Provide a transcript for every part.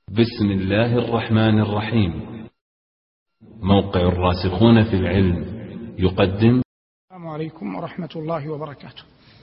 بسم الله الرحمن الرحيم. موقع الراسخون في العلم يقدم. السلام عليكم ورحمة الله وبركاته.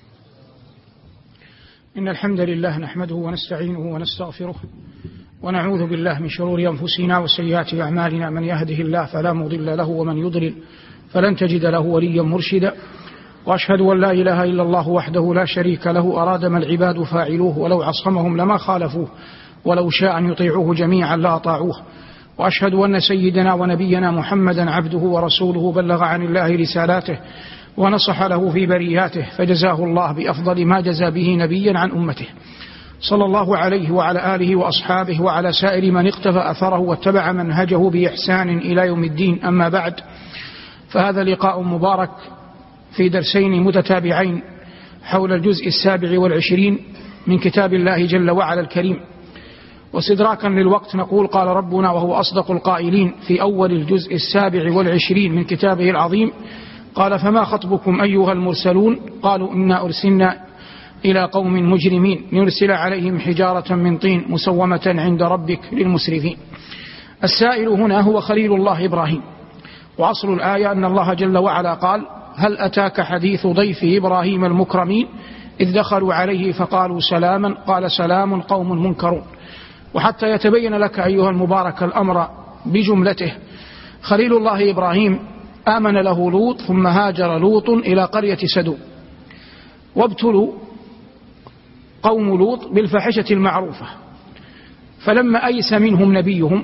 إن الحمد لله نحمده ونستعينه ونستغفره ونعوذ بالله من شرور أنفسنا وسيئات أعمالنا، من يهده الله فلا مضل له ومن يضلل فلن تجد له وليا مرشدا، وأشهد أن لا إله إلا الله وحده لا شريك له أراد ما العباد فاعلوه، ولو عصمهم لما خالفوه، ولو شاء أن يطيعوه جميعا لأطاعوه. وأشهد أن سيدنا ونبينا محمدا عبده ورسوله، بلغ عن الله رسالاته ونصح له في برياته، فجزاه الله بأفضل ما جزى به نبيا عن أمته، صلى الله عليه وعلى آله وأصحابه وعلى سائر من اقتفى أثره واتبع منهجه بإحسان إلى يوم الدين. أما بعد، فهذا لقاء مبارك في درسين متتابعين حول الجزء 27 من كتاب الله جل وعلا الكريم. واستدراكا للوقت نقول: قال ربنا وهو أصدق القائلين في أول الجزء 27 من كتابه العظيم، قال: فما خطبكم أيها المرسلون؟ قالوا إنا أرسلنا إلى قوم مجرمين لنرسل عليهم حجارة من طين مسومة عند ربك للمسرفين. السائل هنا هو خليل الله إبراهيم، وأصل الآية أن الله جل وعلا قال: هل أتاك حديث ضيف إبراهيم المكرمين إذ دخلوا عليه فقالوا سلاما، قال سلام قوم منكرون. وحتى يتبين لك أيها المبارك الأمر بجملته، خليل الله إبراهيم آمن له لوط، ثم هاجر لوط إلى قرية سدوم، وابتلوا قوم لوط بالفاحشة المعروفة، فلما أيس منهم نبيهم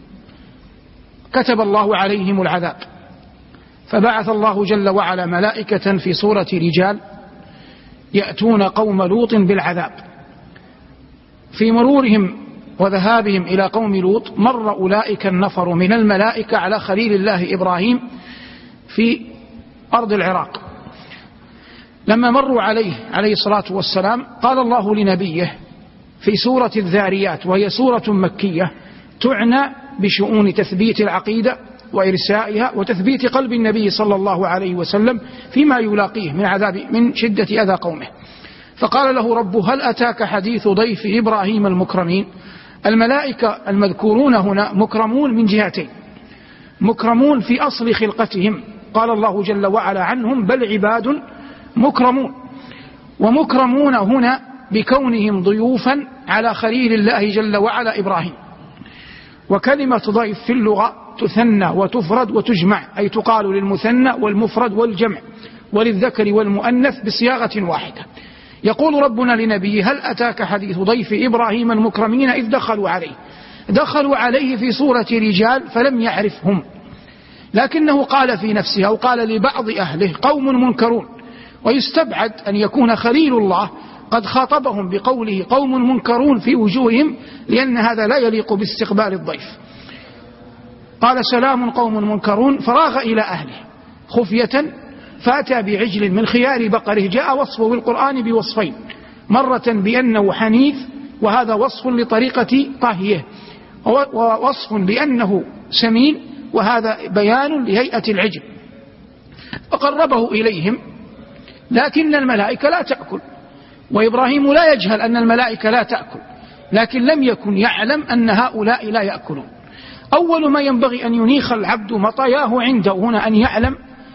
كتب الله عليهم العذاب، فبعث الله جل وعلا ملائكة في صورة رجال يأتون قوم لوط بالعذاب. في مرورهم وذهابهم إلى قوم لوط مر أولئك النفر من الملائكة على خليل الله إبراهيم في أرض العراق. لما مروا عليه الصلاة والسلام، قال الله لنبيه في سورة الذاريات، وهي سورة مكية تعنى بشؤون تثبيت العقيدة وإرسائها وتثبيت قلب النبي صلى الله عليه وسلم فيما يلاقيه من عذاب من شدة أذى قومه. فقال له ربه: هل أتاك حديث ضيف إبراهيم المكرمين؟ الملائكة المذكورون هنا مكرمون من جهتين: مكرمون في أصل خلقتهم، قال الله جل وعلا عنهم: بل عباد مكرمون. ومكرمون هنا بكونهم ضيوفا على خليل الله جل وعلا إبراهيم. وكلمة ضيف في اللغة تثنى وتفرد وتجمع، أي تقال للمثنى والمفرد والجمع وللذكر والمؤنث بصياغة واحدة. يقول ربنا لنبيه: هل أتاك حديث ضيف إبراهيم المكرمين إذ دخلوا عليه في صورة رجال فلم يعرفهم، لكنه قال في نفسه أو قال لبعض أهله قوم منكرون، ويستبعد أن يكون خليل الله قد خاطبهم بقوله قوم منكرون في وجوههم، لأن هذا لا يليق باستقبال الضيف. قال سلام قوم منكرون، فراغ إلى أهله خفية فأتى بعجل من خيار بقره. جاء وصفه بالقرآن بوصفين: مرة بأنه حنيف، وهذا وصف لطريقة طهيه، ووصف بأنه سمين، وهذا بيان لهيئة العجل. فقربه إليهم، لكن الملائكة لا تأكل، وإبراهيم لا يجهل أن الملائكة لا تأكل، لكن لم يكن يعلم أن هؤلاء لا يأكلون. أول ما ينبغي أن ينيخ العبد مطاياه عنده هنا أن يعلم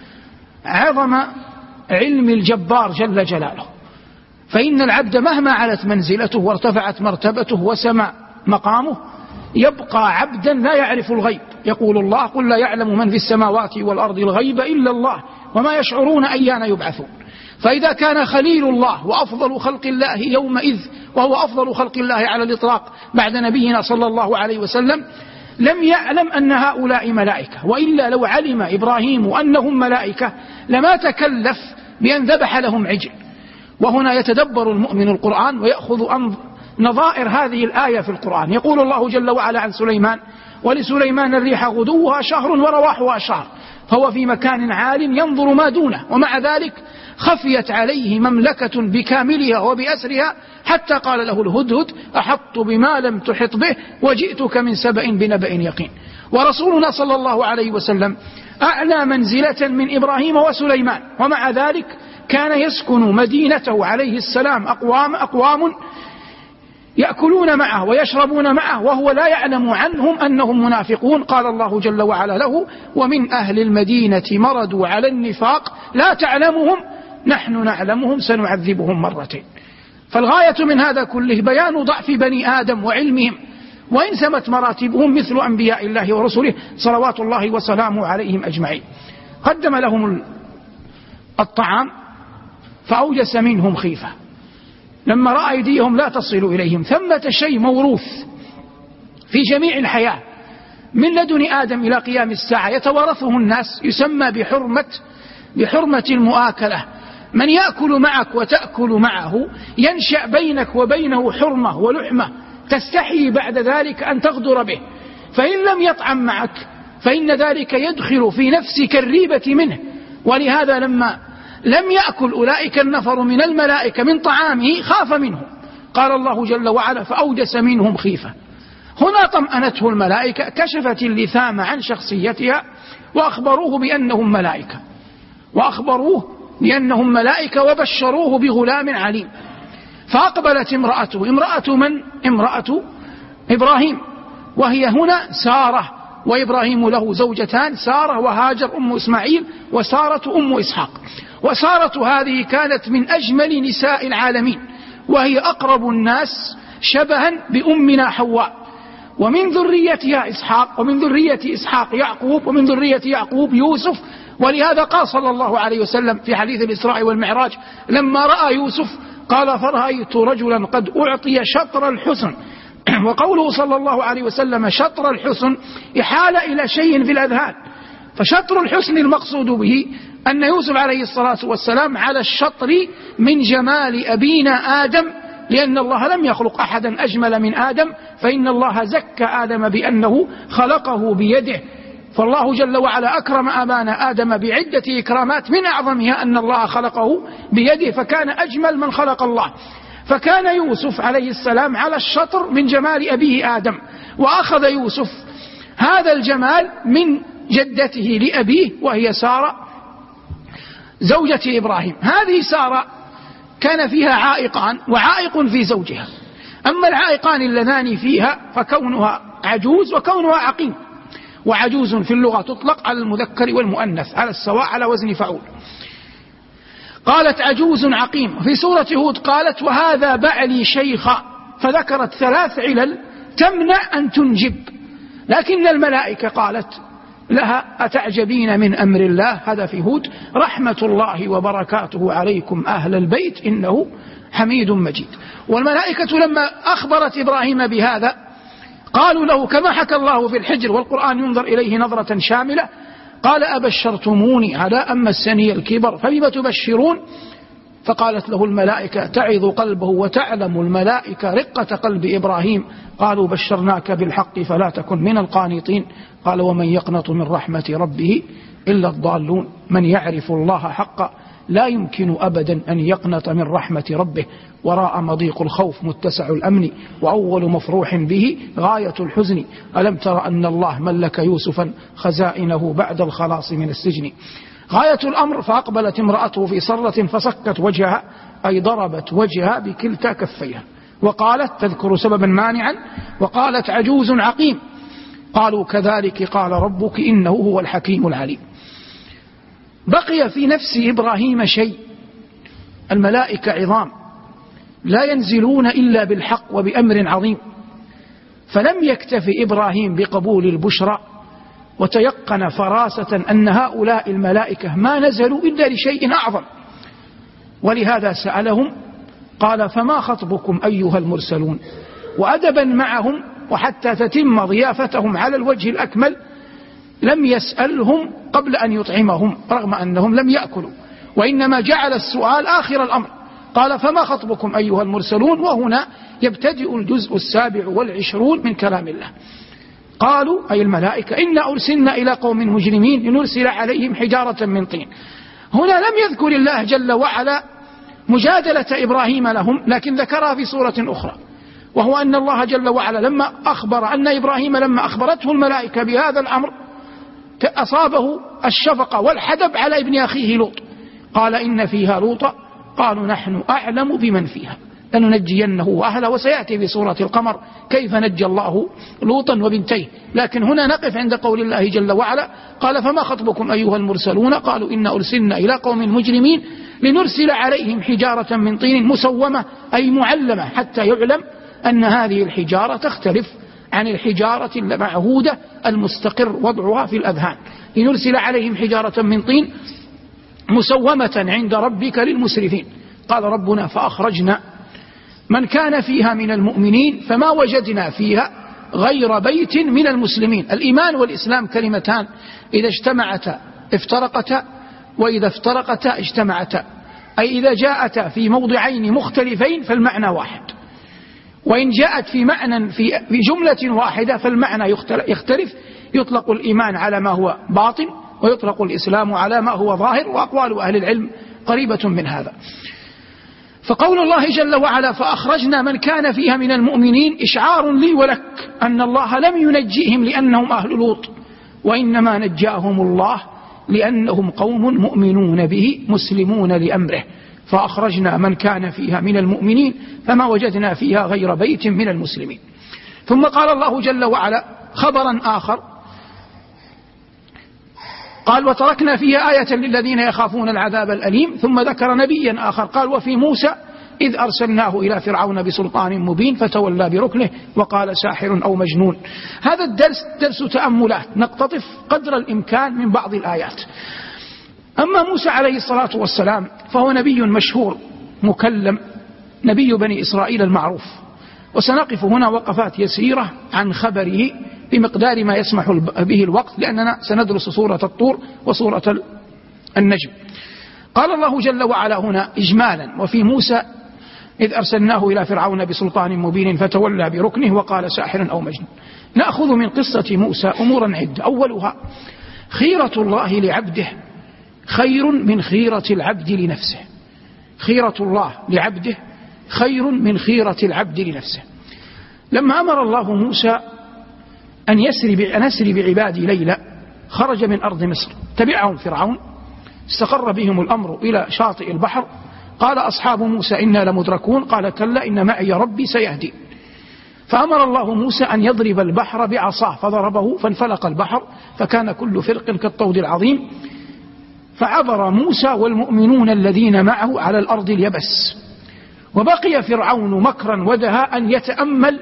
عظم علم الجبار جل جلاله، فإن العبد مهما علت منزلته وارتفعت مرتبته وسمى مقامه يبقى عبدا لا يعرف الغيب. يقول الله: قل لا يعلم من في السماوات والأرض الغيب إلا الله وما يشعرون أيان يبعثون. فإذا كان خليل الله وأفضل خلق الله يومئذ، وهو أفضل خلق الله على الإطلاق بعد نبينا صلى الله عليه وسلم، لم يعلم أن هؤلاء ملائكة، وإلا لو علم إبراهيم أنهم ملائكة لما تكلف بأن ذبح لهم عجل. وهنا يتدبر المؤمن القرآن ويأخذ نظائر هذه الآية في القرآن. يقول الله جل وعلا عن سليمان: ولسليمان الريح غدوها شهر ورواحها شهر، فهو في مكان عال ينظر ما دونه، ومع ذلك خفيت عليه مملكة بكاملها وبأسرها، حتى قال له الهدهد: أحط بما لم تحط به وجئتك من سبأ بنبأ يقين. ورسولنا صلى الله عليه وسلم أعلى منزلة من إبراهيم وسليمان، ومع ذلك كان يسكن مدينته عليه السلام أقوام يأكلون معه ويشربون معه وهو لا يعلم عنهم أنهم منافقون. قال الله جل وعلا له: ومن أهل المدينة مردوا على النفاق لا تعلمهم نحن نعلمهم سنعذبهم مرتين. فالغاية من هذا كله بيان ضعف بني آدم وعلمهم، وإن سمت مراتبهم مثل أنبياء الله ورسله صلوات الله وسلامه عليهم أجمعين. قدم لهم الطعام فأوجس منهم خيفة لما رأى أيديهم لا تصل إليهم. ثمة شيء موروث في جميع الحياة من لدن آدم إلى قيام الساعة يتوارثه الناس، يسمى بحرمة المؤاكلة. من يأكل معك وتأكل معه ينشأ بينك وبينه حرمة ولحمة تستحي بعد ذلك أن تغدر به، فإن لم يطعم معك فإن ذلك يدخل في نفسك الريبة منه. ولهذا لما لم يأكل أولئك النفر من الملائكة من طعامه خاف منهم. قال الله جل وعلا: فأوجس منهم خيفة. هنا طمأنته الملائكة، كشفت اللثام عن شخصيتها وأخبروه بأنهم ملائكة وبشروه بغلام عليم. فأقبلت امرأته، امرأة إبراهيم، وهي هنا سارة، وإبراهيم له زوجتان، سارة وهاجر أم إسماعيل، وسارة أم إسحاق. وسارة هذه كانت من أجمل نساء العالمين، وهي أقرب الناس شبها بأمنا حواء، ومن ذريتها إسحاق، ومن ذرية إسحاق يعقوب، ومن ذرية يعقوب يوسف. ولهذا قال صلى الله عليه وسلم في حديث الإسراء والمعراج لما رأى يوسف قال: فرأيت رجلا قد أعطي شطر الحسن. وقوله صلى الله عليه وسلم شطر الحسن إحالة إلى شيء في الأذهان، فشطر الحسن المقصود به أن يوسف عليه الصلاة والسلام على الشطر من جمال أبينا آدم، لأن الله لم يخلق أحدا أجمل من آدم، فإن الله زكى آدم بأنه خلقه بيده. فالله جل وعلا أكرم أبانا آدم بعدة إكرامات، من أعظمها أن الله خلقه بيده، فكان أجمل من خلق الله. فكان يوسف عليه السلام على الشطر من جمال أبيه آدم، وأخذ يوسف هذا الجمال من جدته لأبيه وهي سارة زوجة إبراهيم. هذه سارة كان فيها عائقان، وعائق في زوجها. أما العائقان اللذان فيها فكونها عجوز وكونها عقيم. وعجوز في اللغة تطلق على المذكر والمؤنث على السواء على وزن فعول. قالت عجوز عقيم. في سورة هود قالت: وهذا بعلي شيخا، فذكرت 3 علل تمنع أن تنجب. لكن الملائكة قالت لها: أتعجبين من أمر الله، هذا في هود، رحمة الله وبركاته عليكم أهل البيت إنه حميد مجيد. والملائكة لما أخبرت إبراهيم بهذا قالوا له كما حكى الله في الحجر، والقرآن ينظر إليه نظرة شاملة، قال: أبشرتموني على أن مسني الكبر فبم تبشرون؟ فقالت له الملائكة تعظ قلبه وتعلم الملائكة رقة قلب إبراهيم. قالوا: بشرناك بالحق فلا تكن من القانطين. قال: ومن يقنط من رحمة ربه إلا الضالون. من يعرف الله حقا لا يمكن أبدا أن يقنط من رحمة ربه. وراء مضيق الخوف متسع الأمن، وأول مفروح به غاية الحزن. ألم تر أن الله ملك يوسفا خزائنه بعد الخلاص من السجن. غاية الأمر فأقبلت امرأته في صرة فصكت وجهها، أي ضربت وجهها بكلتا كفيها، وقالت تذكر سببا مانعا، وقالت: عجوز عقيم. قالوا: كذلك قال ربك إنه هو الحكيم العليم. بقي في نفس إبراهيم شيء. الملائكة عظام لا ينزلون إلا بالحق وبأمر عظيم، فلم يكتف إبراهيم بقبول البشرى، وتيقن فراسة أن هؤلاء الملائكة ما نزلوا إلا لشيء أعظم. ولهذا سألهم قال: فما خطبكم أيها المرسلون؟ وأدبا معهم وحتى تتم ضيافتهم على الوجه الأكمل لم يسألهم قبل أن يطعمهم، رغم أنهم لم يأكلوا، وإنما جعل السؤال آخر الأمر. قال: فما خطبكم أيها المرسلون؟ وهنا يبتدئ الجزء 27 من كلام الله. قالوا أي الملائكة: إنا أرسلنا إلى قوم مجرمين لنرسل عليهم حجارة من طين. هنا لم يذكر الله جل وعلا مجادلة إبراهيم لهم، لكن ذكرها في سورة أخرى، وهو أن الله جل وعلا لما أخبر أن إبراهيم لما أخبرته الملائكة بهذا الأمر أصابه الشفقة والحدب على ابن أخيه لوط. قال: إن فيها لوطا. قالوا: نحن أعلم بمن فيها، لننجينه وأهله، وسيأتي في سورة القمر كيف نجى الله لوطا وبنتيه. لكن هنا نقف عند قول الله جل وعلا قال فما خطبكم أيها المرسلون قالوا إنا أرسلنا إلى قوم مجرمين لنرسل عليهم حجارة من طين مسومة أي معلمة، حتى يعلم أن هذه الحجارة تختلف عن الحجارة المعهودة المستقر وضعها في الأذهان. لنرسل عليهم حجارة من طين مسومة عند ربك للمسرفين. قال ربنا فأخرجنا من كان فيها من المؤمنين فما وجدنا فيها غير بيت من المسلمين. الإيمان والإسلام كلمتان إذا اجتمعتا افترقتا، وإذا افترقتا اجتمعتا، أي إذا جاءتا في موضعين مختلفين فالمعنى واحد، وإن جاءت في معنى في جملة واحدة فالمعنى يختلف. يطلق الإيمان على ما هو باطن، ويطلق الإسلام على ما هو ظاهر، وأقوال أهل العلم قريبة من هذا. فقول الله جل وعلا فأخرجنا من كان فيها من المؤمنين إشعار لي ولك أن الله لم ينجئهم لأنهم أهل لوط، وإنما نجاهم الله لأنهم قوم مؤمنون به مسلمون لأمره. فأخرجنا من كان فيها من المؤمنين فما وجدنا فيها غير بيت من المسلمين. ثم قال الله جل وعلا خبرا آخر قال وتركنا فيها آية للذين يخافون العذاب الأليم. ثم ذكر نبيا آخر قال وفي موسى إذ أرسلناه إلى فرعون بسلطان مبين فتولى بركنه وقال ساحر أو مجنون. هذا الدرس درس تأملات نقتطف قدر الإمكان من بعض الآيات. أما موسى عليه الصلاة والسلام فهو نبي مشهور مكلم، نبي بني إسرائيل المعروف، وسنقف هنا وقفات يسيرة عن خبره بمقدار ما يسمح به الوقت، لأننا سندرس سورة الطور وسورة النجم. قال الله جل وعلا هنا إجمالا وفي موسى إذ أرسلناه إلى فرعون بسلطان مبين فتولى بركنه وقال ساحر أو مجنون. نأخذ من قصة موسى أمورا عدة. أولها خيرة الله لعبده خير من خيرة العبد لنفسه. خيرة الله لعبده خير من خيرة العبد لنفسه. لما أمر الله موسى أن يسري بعبادي ليلا خرج من أرض مصر، تبعهم فرعون، استقر بهم الأمر إلى شاطئ البحر. قال أصحاب موسى إنا لمدركون، قال كلا إن معي ربي سيهدي. فأمر الله موسى أن يضرب البحر بعصاه فضربه فانفلق البحر فكان كل فرق كالطود العظيم. فعبر موسى والمؤمنون الذين معه على الأرض اليبس، وبقي فرعون مكرا ودهاء أن يتأمل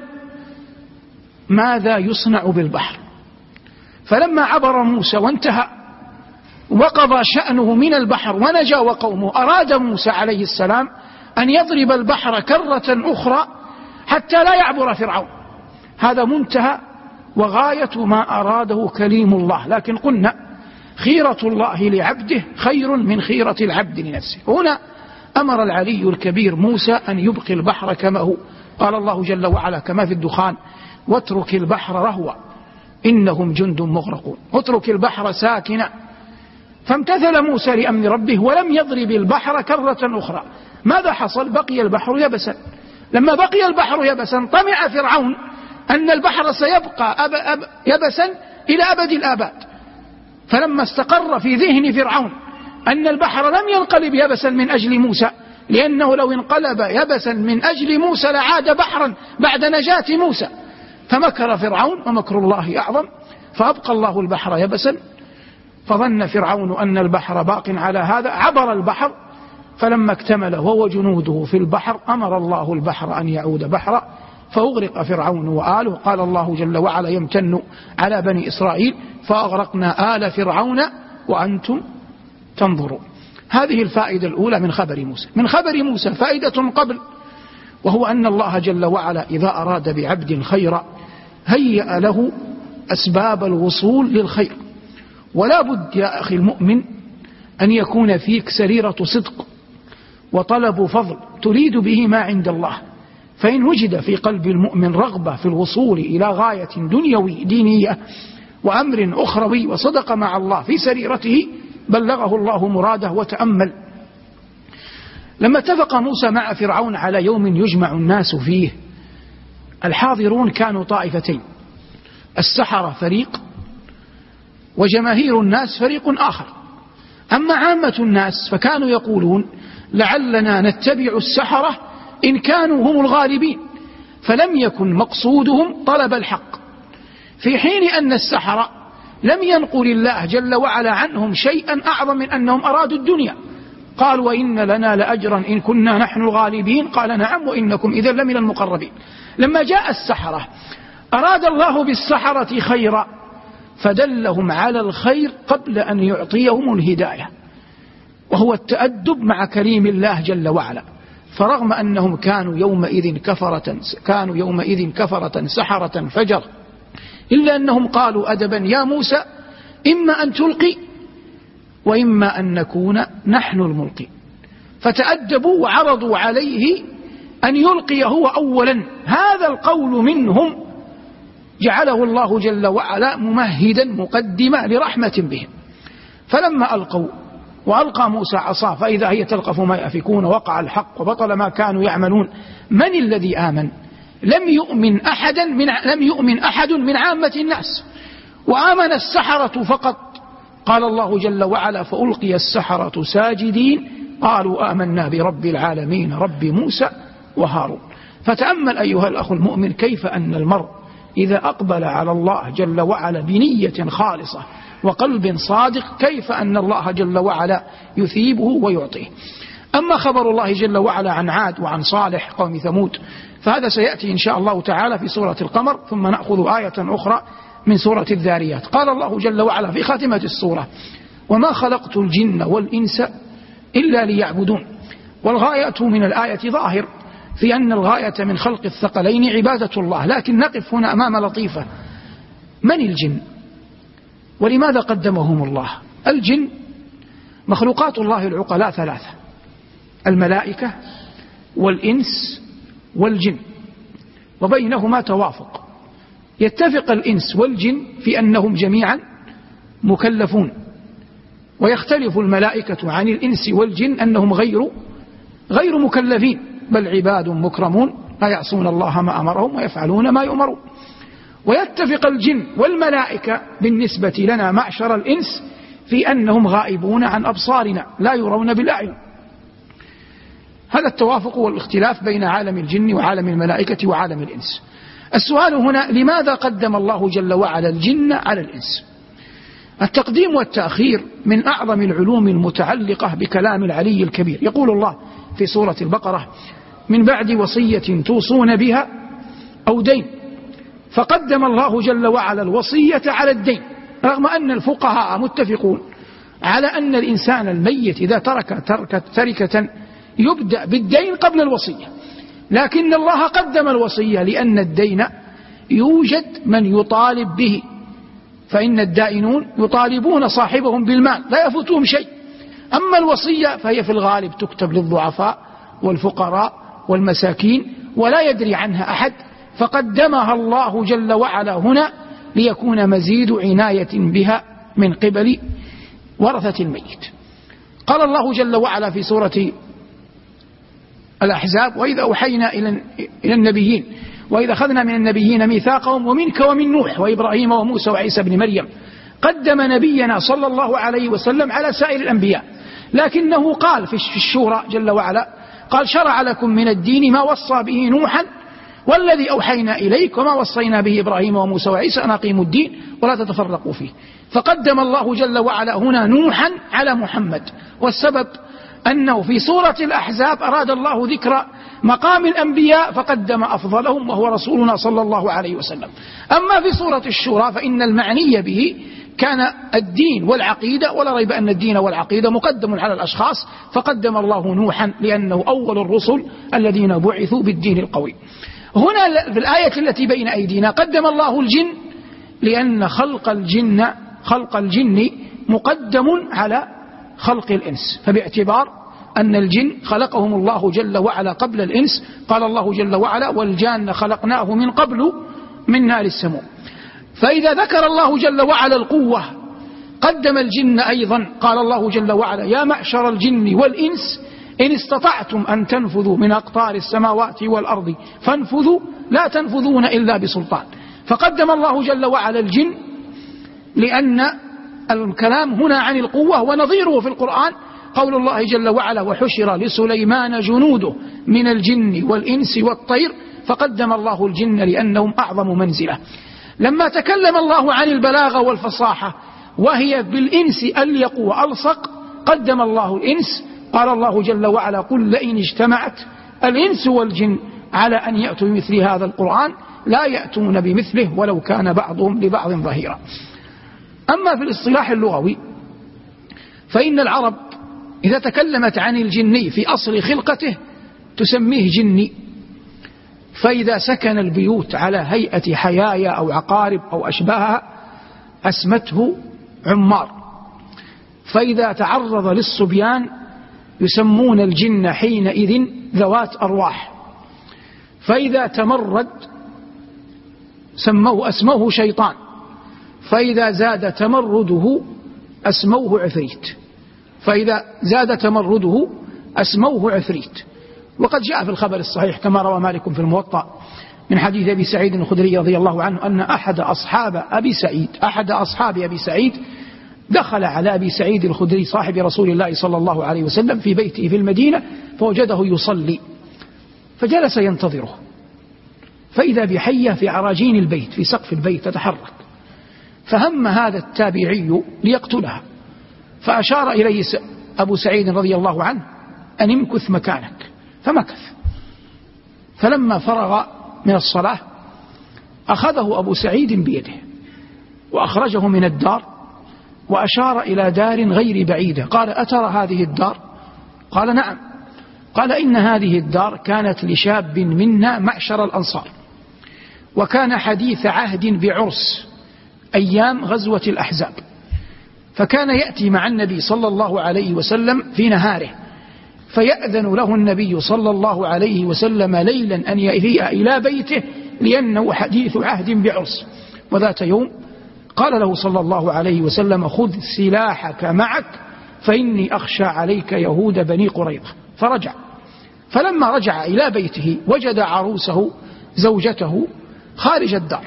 ماذا يصنع بالبحر. فلما عبر موسى وانتهى وقضى شأنه من البحر ونجا وقومه، أراد موسى عليه السلام أن يضرب البحر كرة أخرى حتى لا يعبر فرعون. هذا منتهى وغاية ما أراده كليم الله. لكن قلنا خيرة الله لعبده خير من خيرة العبد لنفسه. هنا أمر العلي الكبير موسى أن يبقي البحر كما هو. قال الله جل وعلا كما في الدخان واترك البحر رهوا إنهم جند مغرقون. اترك البحر ساكنا. فامتثل موسى لأمر ربه ولم يضرب البحر كرة أخرى. ماذا حصل؟ بقي البحر يبسا. لما بقي البحر يبسا طمع فرعون أن البحر سيبقى يبسا إلى أبد الآباد. فلما استقر في ذهن فرعون أن البحر لم ينقلب يبسا من أجل موسى، لأنه لو انقلب يبسا من أجل موسى لعاد بحرا بعد نجاة موسى، فمكر فرعون ومكر الله أعظم، فأبقى الله البحر يبسا. فظن فرعون أن البحر باق على هذا، عبر البحر، فلما اكتمل هو وجنوده في البحر أمر الله البحر أن يعود بحرا فأغرق فرعون وآله. قال الله جل وعلا يمتن على بني إسرائيل فأغرقنا آل فرعون وأنتم تنظرون. هذه الفائدة الأولى من خبر موسى. من خبر موسى فائدة قبل، وهو أن الله جل وعلا إذا أراد بعبد خيرا هيأ له أسباب الوصول للخير. ولا بد يا أخي المؤمن أن يكون فيك سريرة صدق وطلب فضل تريد به ما عند الله. فإن وجد في قلب المؤمن رغبة في الوصول إلى غاية دنيوي دينية وأمر أخروي وصدق مع الله في سريرته بلغه الله مراده. وتأمل لما اتفق موسى مع فرعون على يوم يجمع الناس فيه، الحاضرون كانوا طائفتين، السحرة فريق وجماهير الناس فريق آخر. أما عامة الناس فكانوا يقولون لعلنا نتبع السحرة إن كانوا هم الغالبين، فلم يكن مقصودهم طلب الحق، في حين أن السحرة لم ينقل الله جل وعلا عنهم شيئا أعظم من أنهم أرادوا الدنيا. قالوا وإن لنا لأجرا إن كنا نحن الغالبين، قال نعم وإنكم إذا لمن المقربين. لما جاء السحرة أراد الله بالسحرة خيرا فدلهم على الخير قبل أن يعطيهم الهداية، وهو التأدب مع كريم الله جل وعلا. فرغم أنهم كانوا يومئذ كفرة سحرة فجر، إلا أنهم قالوا أدبا يا موسى إما أن تلقي وإما أن نكون نحن الملقي، فتأدبوا وعرضوا عليه أن يلقي هو أولا. هذا القول منهم جعله الله جل وعلا ممهدا مقدمة لرحمة بهم. فلما ألقوا وألقى موسى عصاه فإذا هي تلقف ما يأفكون، وقع الحق وبطل ما كانوا يعملون. من الذي آمن؟ لم يؤمن أحد من عامة الناس، وآمن السحرة فقط. قال الله جل وعلا فألقي السحرة ساجدين قالوا آمنا برب العالمين رب موسى وهارون. فتأمل أيها الأخ المؤمن كيف أن المرء إذا أقبل على الله جل وعلا بنية خالصة وقلب صادق كيف أن الله جل وعلا يثيبه ويعطيه. أما خبر الله جل وعلا عن عاد وعن صالح قوم ثمود فهذا سيأتي إن شاء الله تعالى في سورة القمر، ثم نأخذ آية أخرى من سورة الذاريات. قال الله جل وعلا في خاتمة السورة وما خلقت الجن والإنس إلا ليعبدون. والغاية من الآية ظاهر في أن الغاية من خلق الثقلين عبادة الله، لكن نقف هنا أمام لطيفة. من الجن ولماذا قدمهم الله؟ الجن مخلوقات الله العقلاء ثلاثة: الملائكة والإنس والجن، وبينهما توافق. يتفق الإنس والجن في أنهم جميعا مكلفون، ويختلف الملائكة عن الإنس والجن أنهم غير مكلفين، بل عباد مكرمون لا يعصون الله ما أمرهم ويفعلون ما يؤمرون. ويتفق الجن والملائكة بالنسبة لنا معشر الإنس في أنهم غائبون عن أبصارنا لا يرون بالأعين. هذا التوافق والاختلاف بين عالم الجن وعالم الملائكة وعالم الإنس. السؤال هنا لماذا قدم الله جل وعلا الجن على الإنس؟ التقديم والتأخير من أعظم العلوم المتعلقة بكلام العلي الكبير. يقول الله في سورة البقرة من بعد وصية توصون بها أو دين، فقدم الله جل وعلا الوصية على الدين، رغم أن الفقهاء متفقون على أن الإنسان الميت إذا ترك تركة يبدأ بالدين قبل الوصية، لكن الله قدم الوصية لأن الدين يوجد من يطالب به، فإن الدائنون يطالبون صاحبهم بالمال لا يفوتهم شيء. أما الوصية فهي في الغالب تكتب للضعفاء والفقراء والمساكين ولا يدري عنها أحد، فقدمها الله جل وعلا هنا ليكون مزيد عناية بها من قبل ورثة الميت. قال الله جل وعلا في سورة الأحزاب وإذا أوحينا إلى النبيين وإذا أخذنا من النبيين ميثاقهم ومنك ومن نوح وإبراهيم وموسى وعيسى بن مريم. قدم نبينا صلى الله عليه وسلم على سائر الأنبياء، لكنه قال في الشورى جل وعلا قال شرع لكم من الدين ما وصى به نوحا والذي أوحينا إليك وما وصينا به إبراهيم وموسى وعيسى أن أقيموا الدين ولا تتفرقوا فيه. فقدم الله جل وعلا هنا نوحا على محمد، والسبب أنه في سورة الأحزاب أراد الله ذكر مقام الأنبياء فقدم أفضلهم وهو رسولنا صلى الله عليه وسلم. أما في سورة الشورى فإن المعني به كان الدين والعقيدة، ولا ريب أن الدين والعقيدة مقدم على الأشخاص، فقدم الله نوحا لأنه أول الرسل الذين بعثوا بالدين القوي. هنا في الآية التي بين أيدينا قدم الله الجن لأن خلق الجن مقدم على خلق الإنس، فباعتبار أن الجن خلقهم الله جل وعلا قبل الإنس قال الله جل وعلا والجان خلقناه من قبل من نار السموم. فإذا ذكر الله جل وعلا القوة قدم الجن أيضا. قال الله جل وعلا يا معشر الجن والإنس إن استطعتم أن تنفذوا من أقطار السماوات والأرض فانفذوا لا تنفذون إلا بسلطان. فقدم الله جل وعلا الجن لأن الكلام هنا عن القوة، ونظيره في القرآن قول الله جل وعلا وحشر لسليمان جنوده من الجن والإنس والطير فقدم الله الجن لأنهم أعظم منزلة. لما تكلم الله عن البلاغة والفصاحة وهي بالإنس أليق وألصق قدم الله الإنس. قال الله جل وعلا قل لئن اجتمعت الإنس والجن على أن يأتوا بمثل هذا القرآن لا يأتون بمثله ولو كان بعضهم لبعض ظهيرا. أما في الاصطلاح اللغوي فإن العرب إذا تكلمت عن الجني في أصل خلقته تسميه جني، فإذا سكن البيوت على هيئة حيايا أو عقارب أو أشباهها أسمته عمار، فإذا تعرض للصبيان يسمون الجن حينئذ ذوات أرواح، فإذا تمرد أسموه شيطان، فإذا زاد تمرده أسموه عفريت، فإذا زاد تمرده أسموه عفريت. وقد جاء في الخبر الصحيح كما روى مالك في الموطأ من حديث أبي سعيد الخدري رضي الله عنه أن أحد أصحاب أبي سعيد دخل على أبي سعيد الخدري صاحب رسول الله صلى الله عليه وسلم في بيته في المدينة فوجده يصلي فجلس ينتظره، فإذا بحية في عراجين البيت في سقف البيت تتحرك، فهم هذا التابعي ليقتلها، فأشار إليه أبو سعيد رضي الله عنه أن امكث مكانك، فمكث. فلما فرغ من الصلاة أخذه أبو سعيد بيده وأخرجه من الدار وأشار إلى دار غير بعيدة، قال أترى هذه الدار؟ قال نعم. قال إن هذه الدار كانت لشاب منا معشر الأنصار، وكان حديث عهد بعرس أيام غزوة الأحزاب، فكان يأتي مع النبي صلى الله عليه وسلم في نهاره فيأذن له النبي صلى الله عليه وسلم ليلا أن يأتي إلى بيته لأنه حديث عهد بعرس. وذات يوم قال له صلى الله عليه وسلم خذ سلاحك معك فإني أخشى عليك يهود بني قريظة. فرجع، فلما رجع إلى بيته وجد عروسه زوجته خارج الدار،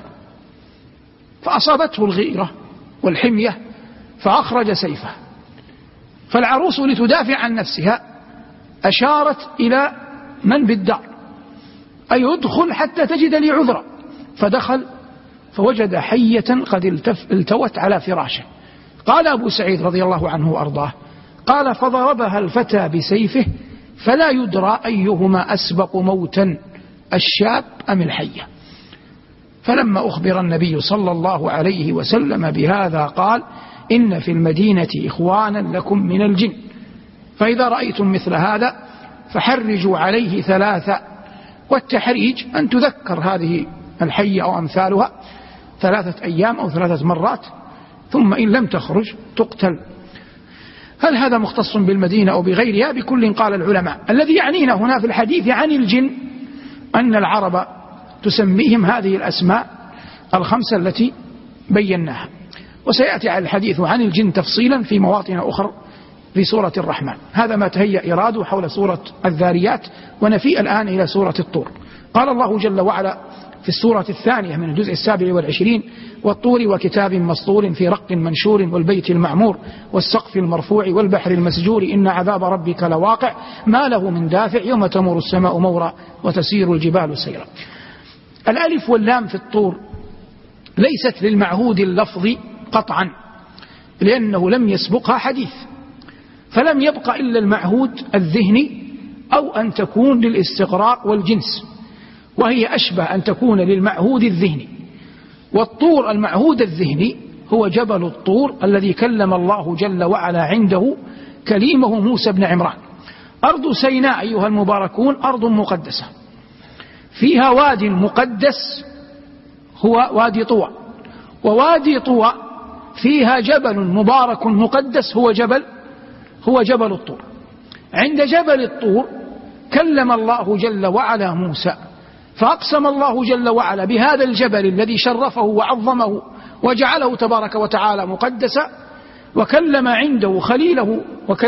فأصابته الغيرة والحمية فأخرج سيفه، فالعروس لتدافع عن نفسها أشارت إلى من بالدار أي ادخل حتى تجد لي عذرا، فدخل فوجد حية قد التوت على فراشه. قال أبو سعيد رضي الله عنه وأرضاه قال فضربها الفتى بسيفه فلا يدرى أيهما أسبق موتا الشاب أم الحية. فلما أخبر النبي صلى الله عليه وسلم بهذا قال إن في المدينة إخوانا لكم من الجن، فإذا رأيتم مثل هذا فحرجوا عليه ثلاثة، والتحريج أن تذكر هذه الحية أو أمثالها 3 أيام أو 3 مرات ثم إن لم تخرج تقتل. هل هذا مختص بالمدينة أو بغيرها؟ بكل قال العلماء. الذي يعنينا هنا في الحديث عن الجن أن العرب تسميهم هذه الأسماء ال5 التي بيناها، وسيأتي على الحديث عن الجن تفصيلا في مواطن أخرى في سورة الرحمن. هذا ما تهيأ إراده حول سورة الذاريات، ونفيء الآن إلى سورة الطور. قال الله جل وعلا في السورة 2 من الجزء 27 والطور وكتاب مسطور في رق منشور والبيت المعمور والسقف المرفوع والبحر المسجور إن عذاب ربك لواقع ما له من دافع يوم تمور السماء مورا وتسير الجبال سيرا. الألف واللام في الطور ليست للمعهود اللفظي قطعا لأنه لم يسبقها حديث، فلم يبق إلا المعهود الذهني أو أن تكون للاستقراء والجنس، وهي أشبه أن تكون للمعهود الذهني. والطور المعهود الذهني هو جبل الطور الذي كلم الله جل وعلا عنده كليمه موسى بن عمران. أرض سيناء أيها المباركون أرض مقدسة فيها واد مقدس هو وادي طوى، ووادي طوى فيها جبل مبارك مقدس هو جبل الطور. عند جبل الطور كلم الله جل وعلا موسى، فأقسم الله جل وعلا بهذا الجبل الذي شرفه وعظمه وجعله تبارك وتعالى مقدسا، وكلم عنده خليله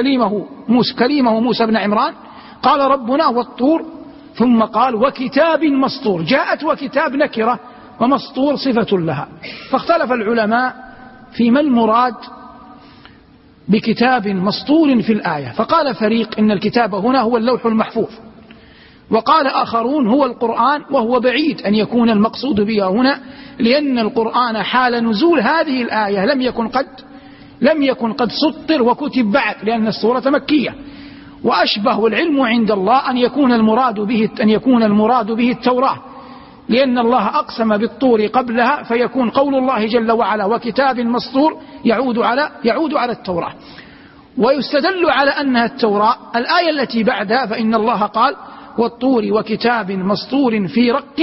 كليمه موسى بن عمران. قال ربنا والطور، ثم قال وكتاب مسطور. جاءت وكتاب نكرة ومسطور صفة لها، فاختلف العلماء فيما المراد بكتاب مسطور في الآية، فقال فريق إن الكتاب هنا هو اللوح المحفوظ، وقال آخرون هو القرآن، وهو بعيد أن يكون المقصود بها هنا، لأن القرآن حال نزول هذه الآية لم يكن قد سطر وكتب بعد، لأن السورة مكية. وأشبه العلم عند الله أن يكون المراد به التوراة، لأن الله أقسم بالطور قبلها، فيكون قول الله جل وعلا وكتاب مسطور يعود على التوراة. ويستدل على أنها التوراة الآية التي بعدها، فإن الله قال والطور وكتاب مسطور في رق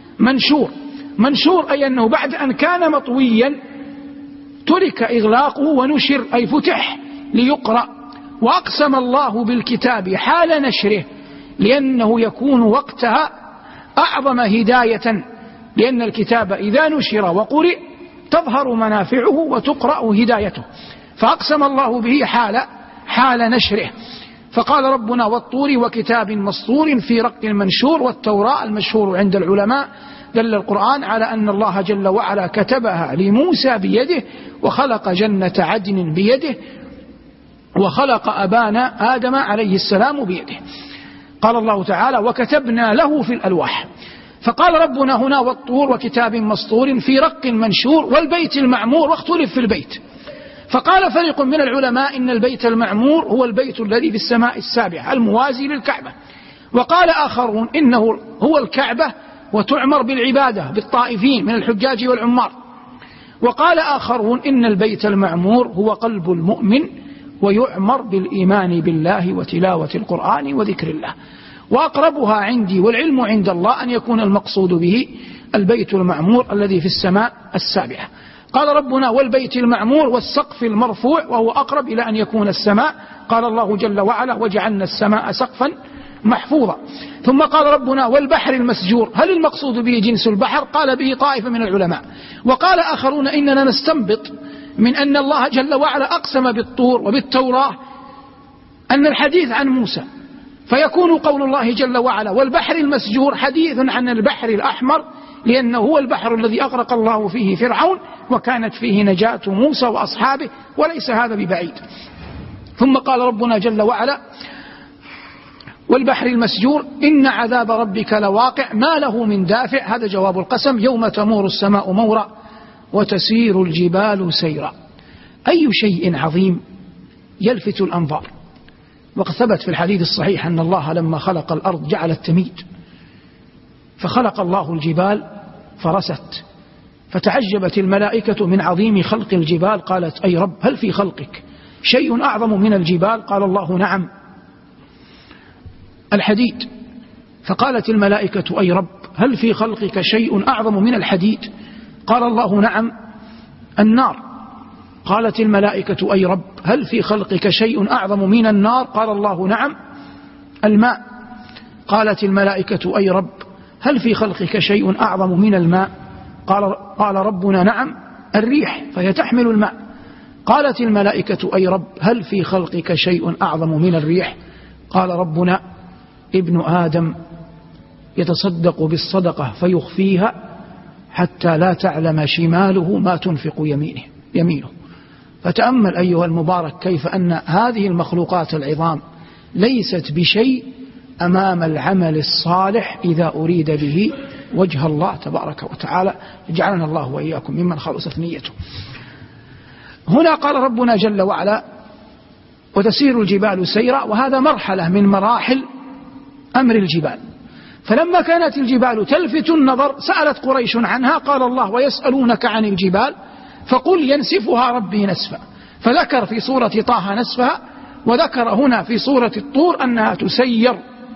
منشور، أي أنه بعد أن كان مطويا ترك إغلاقه ونشر، أي فتح ليقرأ. وأقسم الله بالكتاب حال نشره، لأنه يكون وقتها أعظم هداية، لأن الكتاب إذا نشر وقرئ تظهر منافعه وتقرأ هدايته، فأقسم الله به حال نشره. فقال ربنا والطور وكتاب مسطور في رق منشور. والتوراة المشهور عند العلماء دل القرآن على أن الله جل وعلا كتبها لموسى بيده، وخلق جنة عدن بيده، وخلق أبانا آدم عليه السلام بيده. قال الله تعالى وكتبنا له في الألواح. فقال ربنا هنا والطور وكتاب مسطور في رق منشور والبيت المعمور، واختلف في البيت، فقال فريق من العلماء إن البيت المعمور هو البيت الذي في السماء السابعة الموازي للكعبة، وقال آخرون إنه هو الكعبة وتعمر بالعبادة بالطائفين من الحجاج والعمار، وقال آخرون إن البيت المعمور هو قلب المؤمن ويعمر بالإيمان بالله وتلاوة القرآن وذكر الله. وأقربها عندي والعلم عند الله أن يكون المقصود به البيت المعمور الذي في السماء السابعة. قال ربنا والبيت المعمور والسقف المرفوع، وهو أقرب إلى أن يكون السماء. قال الله جل وعلا وجعلنا السماء سقفا محفوظا. ثم قال ربنا والبحر المسجور، هل المقصود به جنس البحر؟ قال به طائفة من العلماء. وقال آخرون إننا نستنبط من أن الله جل وعلا أقسم بالطور وبالتوراة أن الحديث عن موسى، فيكون قول الله جل وعلا والبحر المسجور حديث عن البحر الأحمر، لأنه هو البحر الذي أغرق الله فيه فرعون وكانت فيه نجاة موسى وأصحابه، وليس هذا ببعيد. ثم قال ربنا جل وعلا والبحر المسجور إن عذاب ربك لواقع ما له من دافع، هذا جواب القسم، يوم تمور السماء مورا وتسير الجبال سيرا. أي شيء عظيم يلفت الأنظار. وقد ثبت في الحديث الصحيح أن الله لما خلق الأرض جعلت تميد، فخلق الله الجبال فرست، فتعجبت الملائكة من عظيم خلق الجبال، قالت أي رب هل في خلقك شيء أعظم من الجبال؟ قال الله نعم الحديد. فقالت الملائكة أي رب هل في خلقك شيء أعظم من الحديد؟ قال الله نعم النار. قالت الملائكة أي رب هل في خلقك شيء أعظم من النار؟ قال الله نعم الماء. قالت الملائكة أي رب هل في خلقك شيء أعظم من الماء؟ قال ربنا نعم الريح، فهي تحمل الماء. قالت الملائكة أي رب هل في خلقك شيء أعظم من الريح؟ قال ربنا ابن آدم يتصدق بالصدقة فيخفيها حتى لا تعلم شماله ما تنفق يمينه. فتأمل أيها المبارك كيف أن هذه المخلوقات العظام ليست بشيء أمام العمل الصالح إذا أريد به وجه الله تبارك وتعالى. جعلنا الله وإياكم ممن خلصت نيته. هنا قال ربنا جل وعلا وتسير الجبال سيرا، وهذا مرحلة من مراحل أمر الجبال. فلما كانت الجبال تلفت النظر سألت قريش عنها، قال الله ويسألونك عن الجبال فقل ينسفها ربي نسفا، فذكر في سورة طه نسفها، وذكر هنا في سورة الطور أنها تسير.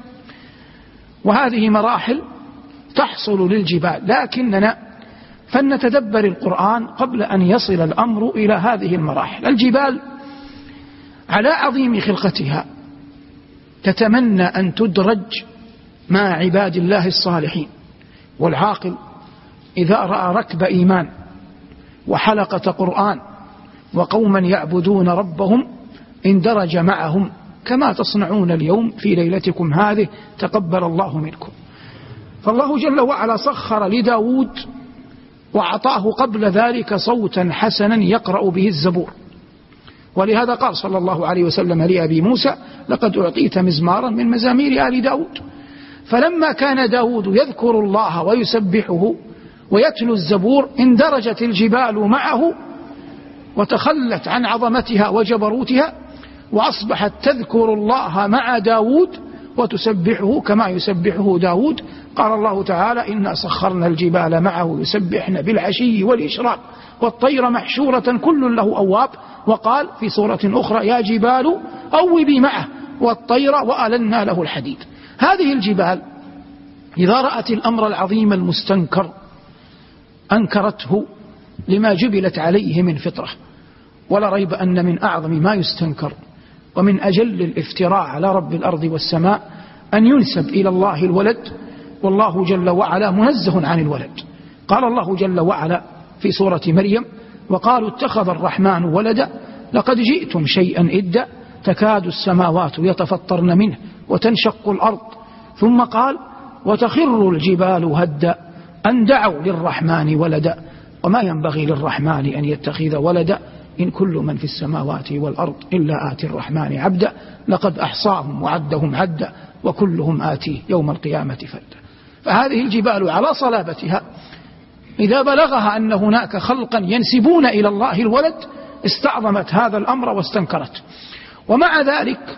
وهذه مراحل تحصل للجبال، لكننا فلنتدبر القرآن قبل أن يصل الأمر إلى هذه المراحل. الجبال على عظيم خلقتها تتمنى أن تدرج مع عباد الله الصالحين، والعاقل إذا رأى ركب إيمان وحلقة قرآن وقوما يعبدون ربهم اندرج معهم كما تصنعون اليوم في ليلتكم هذه تقبل الله منكم. فالله جل وعلا سخر لداود وأعطاه قبل ذلك صوتا حسنا يقرأ به الزبور، ولهذا قال صلى الله عليه وسلم لأبي موسى: لقد أعطيت مزمارا من مزامير آل داود. فلما كان داود يذكر الله ويسبحه ويتلو الزبور اندرجت الجبال معه وتخلت عن عظمتها وجبروتها، وأصبحت تذكر الله مع داود وتسبحه كما يسبحه داود. قال الله تعالى: إنا سخرنا الجبال معه يسبحن بالعشي والإشراق والطير محشورة كل له أواب. وقال في سورة أخرى: يا جبال أوبي معه والطير وألنا له الحديد. هذه الجبال إذا رأت الأمر العظيم المستنكر أنكرته لما جبلت عليه من فطرة. ولا ريب أن من أعظم ما يستنكر ومن أجل الافتراء على رب الأرض والسماء أن ينسب إلى الله الولد، والله جل وعلا منزه عن الولد. قال الله جل وعلا في سورة مريم: وقالوا اتخذ الرحمن ولدا لقد جئتم شيئا إدا تكاد السماوات يتفطرن منه وتنشق الأرض. ثم قال: وتخر الجبال هدا أن دعوا للرحمن ولدا وما ينبغي للرحمن أن يتخذ ولدا إن كل من في السماوات والأرض إلا آتي الرحمن عبدا لقد أحصاهم وعدهم عدا وكلهم آتيه يوم القيامة فردا. فهذه الجبال على صلابتها إذا بلغها أن هناك خلقا ينسبون إلى الله الولد استعظمت هذا الأمر واستنكرت. ومع ذلك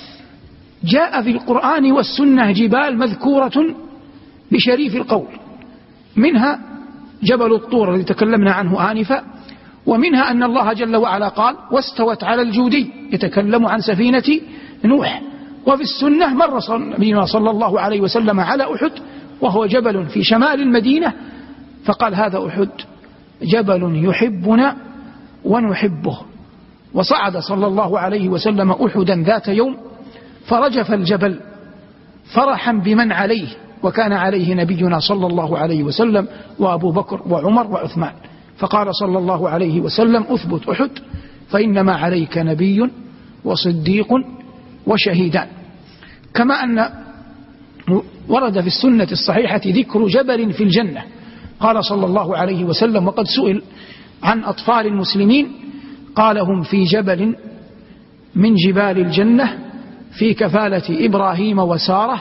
جاء في القرآن والسنة جبال مذكورة بشريف القول، منها جبل الطور الذي تكلمنا عنه آنفا، ومنها أن الله جل وعلا قال: واستوت على الجودي، يتكلم عن سفينة نوح. وفي السنة مر نبينا صلى الله عليه وسلم على أحد وهو جبل في شمال المدينة، فقال: هذا أحد جبل يحبنا ونحبه. وصعد صلى الله عليه وسلم أحدا ذات يوم فرجف الجبل فرحا بمن عليه، وكان عليه نبينا صلى الله عليه وسلم وأبو بكر وعمر وعثمان. فقال صلى الله عليه وسلم: أثبت أحد فإنما عليك نبي وصديق وشهيدان. كما أن ورد في السنة الصحيحة ذكر جبل في الجنة. قال صلى الله عليه وسلم: وقد سئل عن أطفال المسلمين قال: هم في جبل من جبال الجنة في كفالة إبراهيم وسارة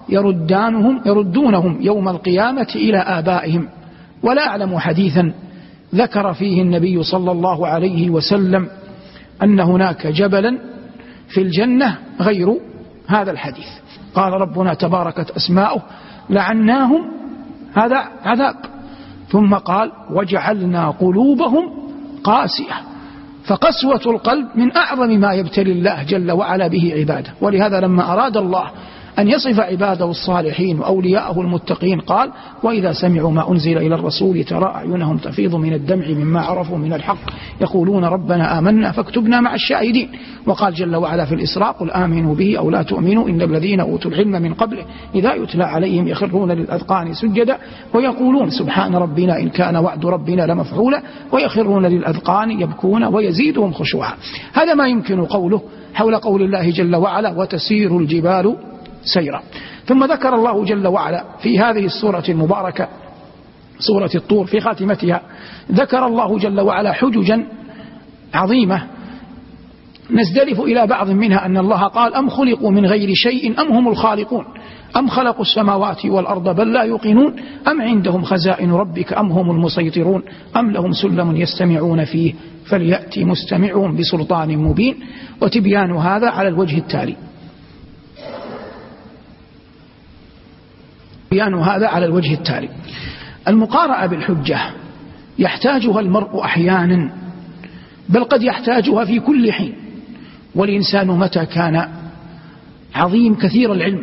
يردونهم يوم القيامة إلى آبائهم. ولا أعلم حديثا ذكر فيه النبي صلى الله عليه وسلم أن هناك جبلا في الجنة غير هذا الحديث. قال ربنا تباركت أسماؤه: لعناهم، هذا عذاب. ثم قال: وجعلنا قلوبهم قاسية. فقسوة القلب من أعظم ما يبتلي الله جل وعلا به عباده. ولهذا لما أراد الله أن يصف عباده الصالحين وأولياءه المتقين قال: وإذا سمعوا ما أنزل إلى الرسول ترى أعينهم تفيض من الدمع مما عرفوا من الحق يقولون ربنا آمنا فاكتبنا مع الشاهدين. وقال جل وعلا في الإسراء: قل آمنوا به أو لا تؤمنوا إن الذين أوتوا العلم من قبله إذا يتلى عليهم يخرون للأذقان سجدا ويقولون سبحان ربنا إن كان وعد ربنا لمفعولا ويخرون للأذقان يبكون ويزيدهم خشوعا. هذا ما يمكن قوله حول قول الله جل وعلا: وتسير الجبال سيرا. ثم ذكر الله جل وعلا في هذه السورة المباركة سورة الطور في خاتمتها، ذكر الله جل وعلا حججا عظيمة نزدلف إلى بعض منها أن الله قال: أم خلقوا من غير شيء أم هم الخالقون أم خلقوا السماوات والأرض بل لا يوقنون أم عندهم خزائن ربك أم هم المسيطرون أم لهم سلم يستمعون فيه فليأتي مستمعهم بسلطان مبين. وتبيان هذا على الوجه التالي: المقارعة بالحجة يحتاجها المرء أحيانا، بل قد يحتاجها في كل حين. والإنسان متى كان عظيم كثير العلم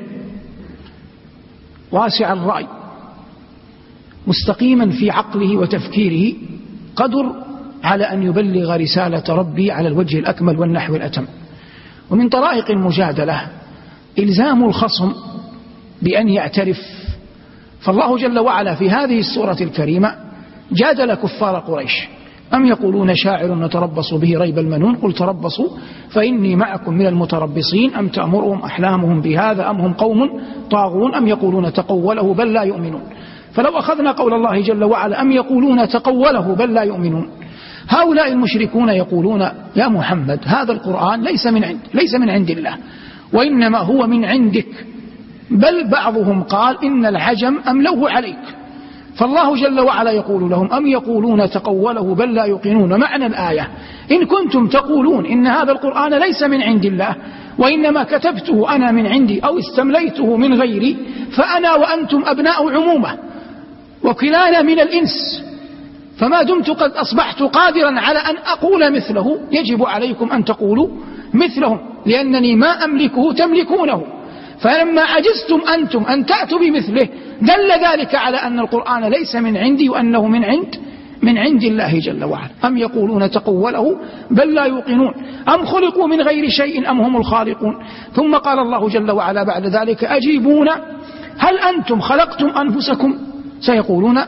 واسع الرأي مستقيما في عقله وتفكيره قدر على أن يبلغ رسالة ربي على الوجه الأكمل والنحو الأتم. ومن طرائق المجادلة إلزام الخصم بأن يعترف. فالله جل وعلا في هذه السورة الكريمة جادل كفار قريش: أم يقولون شاعر نتربص به ريب المنون قل تربصوا فإني معكم من المتربصين أم تأمرهم أحلامهم بهذا أم هم قوم طاغون أم يقولون تقوله بل لا يؤمنون. فلو أخذنا قول الله جل وعلا: أم يقولون تقوله بل لا يؤمنون، هؤلاء المشركون يقولون يا محمد هذا القرآن ليس من عند الله، وإنما هو من عندك، بل بعضهم قال إن العجم أملوه عليك. فالله جل وعلا يقول لهم أم يقولون تقوله بل لا يوقنون. معنى الآية إن كنتم تقولون إن هذا القرآن ليس من عند الله وإنما كتبته أنا من عندي أو استمليته من غيري، فأنا وأنتم أبناء عمومة وكلانا من الإنس، فما دمت قد أصبحت قادرا على أن أقول مثله يجب عليكم أن تقولوا مثلهم، لأنني ما أملكه تملكونه. فلما عجزتم أنتم أن تأتوا بمثله دل ذلك على أن القرآن ليس من عندي وأنه من عند الله جل وعلا. أم يقولون تقوله بل لا يوقنون أم خلقوا من غير شيء أم هم الخالقون. ثم قال الله جل وعلا بعد ذلك أجيبون هل أنتم خلقتم أنفسكم؟ سيقولون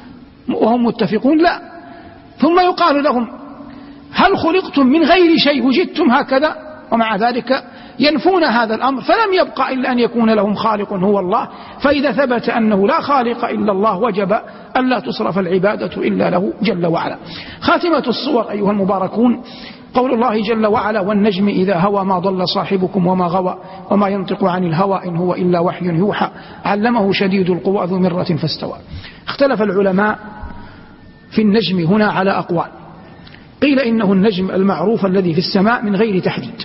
وهم متفقون لا. ثم يقال لهم هل خلقتم من غير شيء وجدتم هكذا؟ ومع ذلك ينفون هذا الأمر، فلم يبقى إلا أن يكون لهم خالق هو الله. فإذا ثبت أنه لا خالق إلا الله وجب ألا تصرف العبادة إلا له جل وعلا. خاتمة الصور أيها المباركون قول الله جل وعلا والنجم إذا هوى ما ضل صاحبكم وما غوى وما ينطق عن الهوى إن هو إلا وحي يوحى علمه شديد القوى ذو مرة فاستوى. اختلف العلماء في النجم هنا على أقوال. قيل إنه النجم المعروف الذي في السماء من غير تحديد،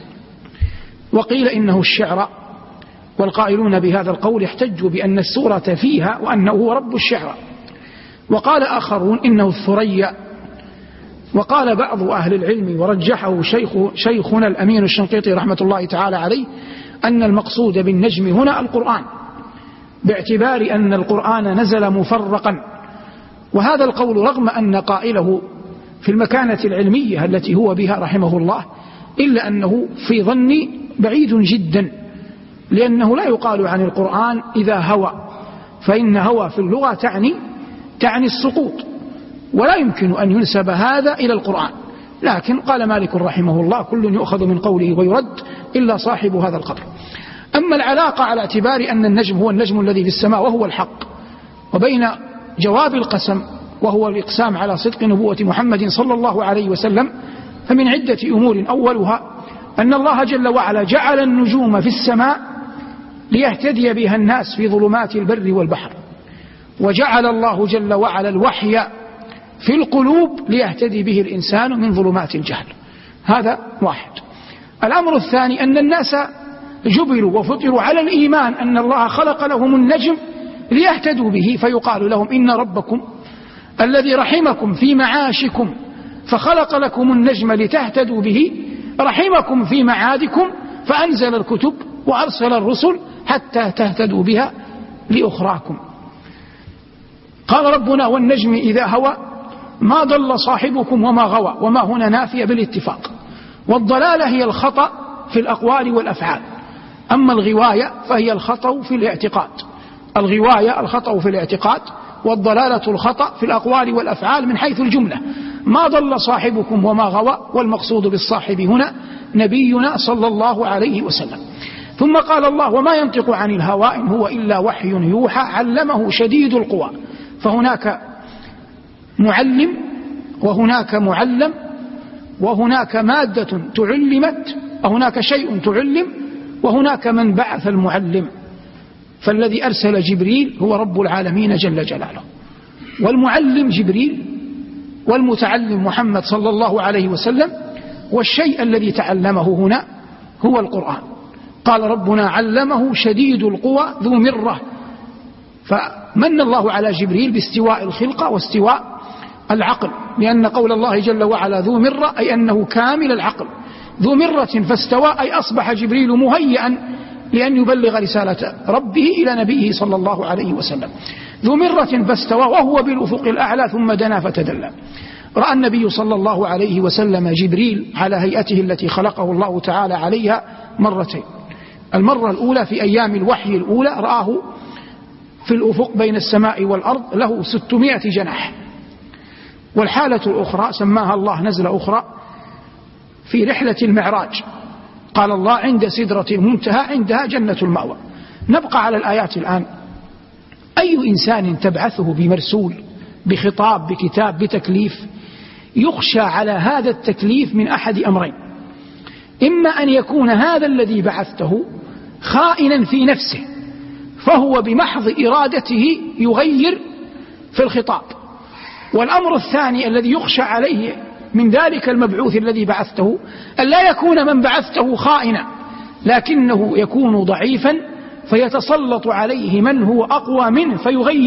وقيل إنه الشعر، والقائلون بهذا القول احتجوا بأن السورة فيها وأنه هو رب الشعر. وقال آخرون إنه الثريا. وقال بعض أهل العلم ورجحه شيخنا الأمين الشنقيطي رحمة الله تعالى عليه أن المقصود بالنجم هنا القرآن، باعتبار أن القرآن نزل مفرقا. وهذا القول رغم أن قائله في المكانة العلمية التي هو بها رحمه الله، إلا أنه في ظني بعيد جدا، لأنه لا يقال عن القرآن إذا هوى، فإن هوى في اللغة تعني السقوط، ولا يمكن أن ينسب هذا إلى القرآن. لكن قال مالك رحمه الله كل يؤخذ من قوله ويرد إلا صاحب هذا القبر. أما العلاقة على اعتبار أن النجم هو النجم الذي في السماء وهو الحق، وبين جواب القسم وهو الإقسام على صدق نبوة محمد صلى الله عليه وسلم، فمن عدة أمور. أولها أن الله جل وعلا جعل النجوم في السماء ليهتدي بها الناس في ظلمات البر والبحر، وجعل الله جل وعلا الوحي في القلوب ليهتدي به الإنسان من ظلمات الجهل. هذا واحد. الأمر الثاني أن الناس جبلوا وفطروا على الإيمان أن الله خلق لهم النجم ليهتدوا به، فيقال لهم إن ربكم الذي رحمكم في معاشكم فخلق لكم النجم لتهتدوا به رحمكم في معادكم فأنزل الكتب وأرسل الرسل حتى تهتدوا بها لأخراكم. قال ربنا والنجم إذا هوى ما ضل صاحبكم وما غوى، وما هنا نافية بالاتفاق. والضلالة هي الخطأ في الأقوال والأفعال، أما الغواية فهي الخطأ في الاعتقاد. الغواية الخطأ في الاعتقاد، والضلالة الخطأ في الأقوال والأفعال من حيث الجملة. ما ضل صاحبكم وما غوى، والمقصود بالصاحب هنا نبينا صلى الله عليه وسلم. ثم قال الله وما ينطق عن الهوى إن هو إلا وحي يوحى علمه شديد القوى. فهناك معلم وهناك معلم، وهناك مادة تعلمت، وهناك شيء تعلم، وهناك من بعث المعلم. فالذي أرسل جبريل هو رب العالمين جل جلاله، والمعلم جبريل، والمتعلم محمد صلى الله عليه وسلم، والشيء الذي تعلمه هنا هو القرآن. قال ربنا علمه شديد القوى ذو مرة، فمن الله على جبريل باستواء الخلقة واستواء العقل، لأن قول الله جل وعلا ذو مرة أي أنه كامل العقل. ذو مرة فاستوى أي أصبح جبريل مهيئا لأن يبلغ رسالة ربه إلى نبيه صلى الله عليه وسلم. ذو مرة فاستوى وهو بالأفق الأعلى ثم دنا فتدلى. رأى النبي صلى الله عليه وسلم جبريل على هيئته التي خلقه الله تعالى عليها مرتين. المرة الأولى في أيام الوحي الأولى رآه في الأفق بين السماء والأرض له 600 جناح. والحالة الأخرى سماها الله نزلة أخرى في رحلة المعراج، قال الله عند سدرة المنتهى عندها جنة المأوى. نبقى على الآيات الآن. أي إنسان تبعثه بمرسول بخطاب بكتاب بتكليف يخشى على هذا التكليف من أحد أمرين: إما أن يكون هذا الذي بعثته خائنا في نفسه فهو بمحض إرادته يغير في الخطاب، والأمر الثاني الذي يخشى عليه من ذلك المبعوث الذي بعثته أن لا يكون من بعثته خائنا، لكنه يكون ضعيفا فيتسلط عليه من هو أقوى منه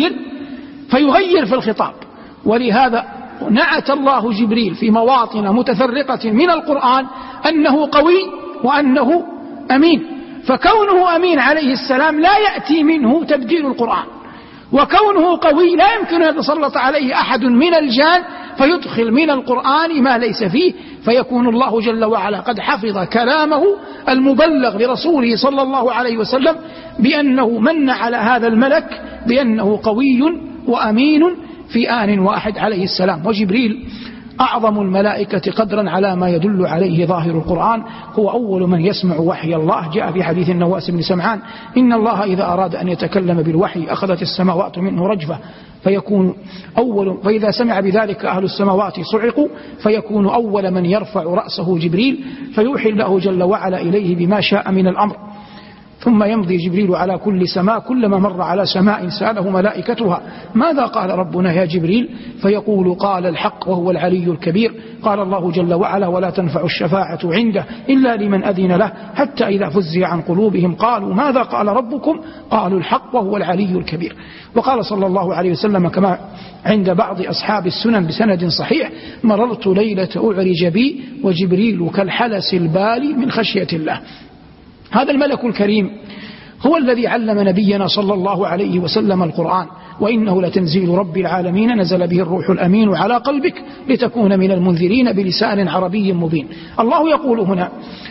فيغير في الخطاب. ولهذا نعت الله جبريل في مواطن متفرقة من القرآن أنه قوي وأنه أمين، فكونه أمين عليه السلام لا يأتي منه تبديل القرآن، وكونه قوي لا يمكن أن يتسلط عليه أحد من الجان فيدخل من القرآن ما ليس فيه، فيكون الله جل وعلا قد حفظ كلامه المبلغ لرسوله صلى الله عليه وسلم بأنه من على هذا الملك بأنه قوي وأمين في آن واحد عليه السلام. وجبريل أعظم الملائكة قدرا على ما يدل عليه ظاهر القرآن، هو أول من يسمع وحي الله. جاء في حديث النواس بن سمعان: إن الله إذا أراد أن يتكلم بالوحي أخذت السماوات منه رجفة فيكون فإذا سمع بذلك أهل السماوات صعقوا فيكون أول من يرفع رأسه جبريل فيوحي الله جل وعلا إليه بما شاء من الأمر، ثم يمضي جبريل على كل سماء، كلما مر على سماء سأله ملائكتها: ماذا قال ربنا يا جبريل؟ فيقول: قال الحق وهو العلي الكبير. قال الله جل وعلا: ولا تنفع الشفاعة عنده إلا لمن أذن له، حتى إذا فزع عن قلوبهم قالوا ماذا قال ربكم؟ قالوا الحق وهو العلي الكبير. وقال صلى الله عليه وسلم كما عند بعض أصحاب السنن بسند صحيح: مررت ليلة أعرج بي وجبريل كالحلس البالي من خشية الله. هذا الملك الكريم هو الذي علم نبينا صلى الله عليه وسلم القرآن: وإنه لتنزيل رب العالمين نزل به الروح الأمين على قلبك لتكون من المنذرين بلسان عربي مبين. الله يقول هنا: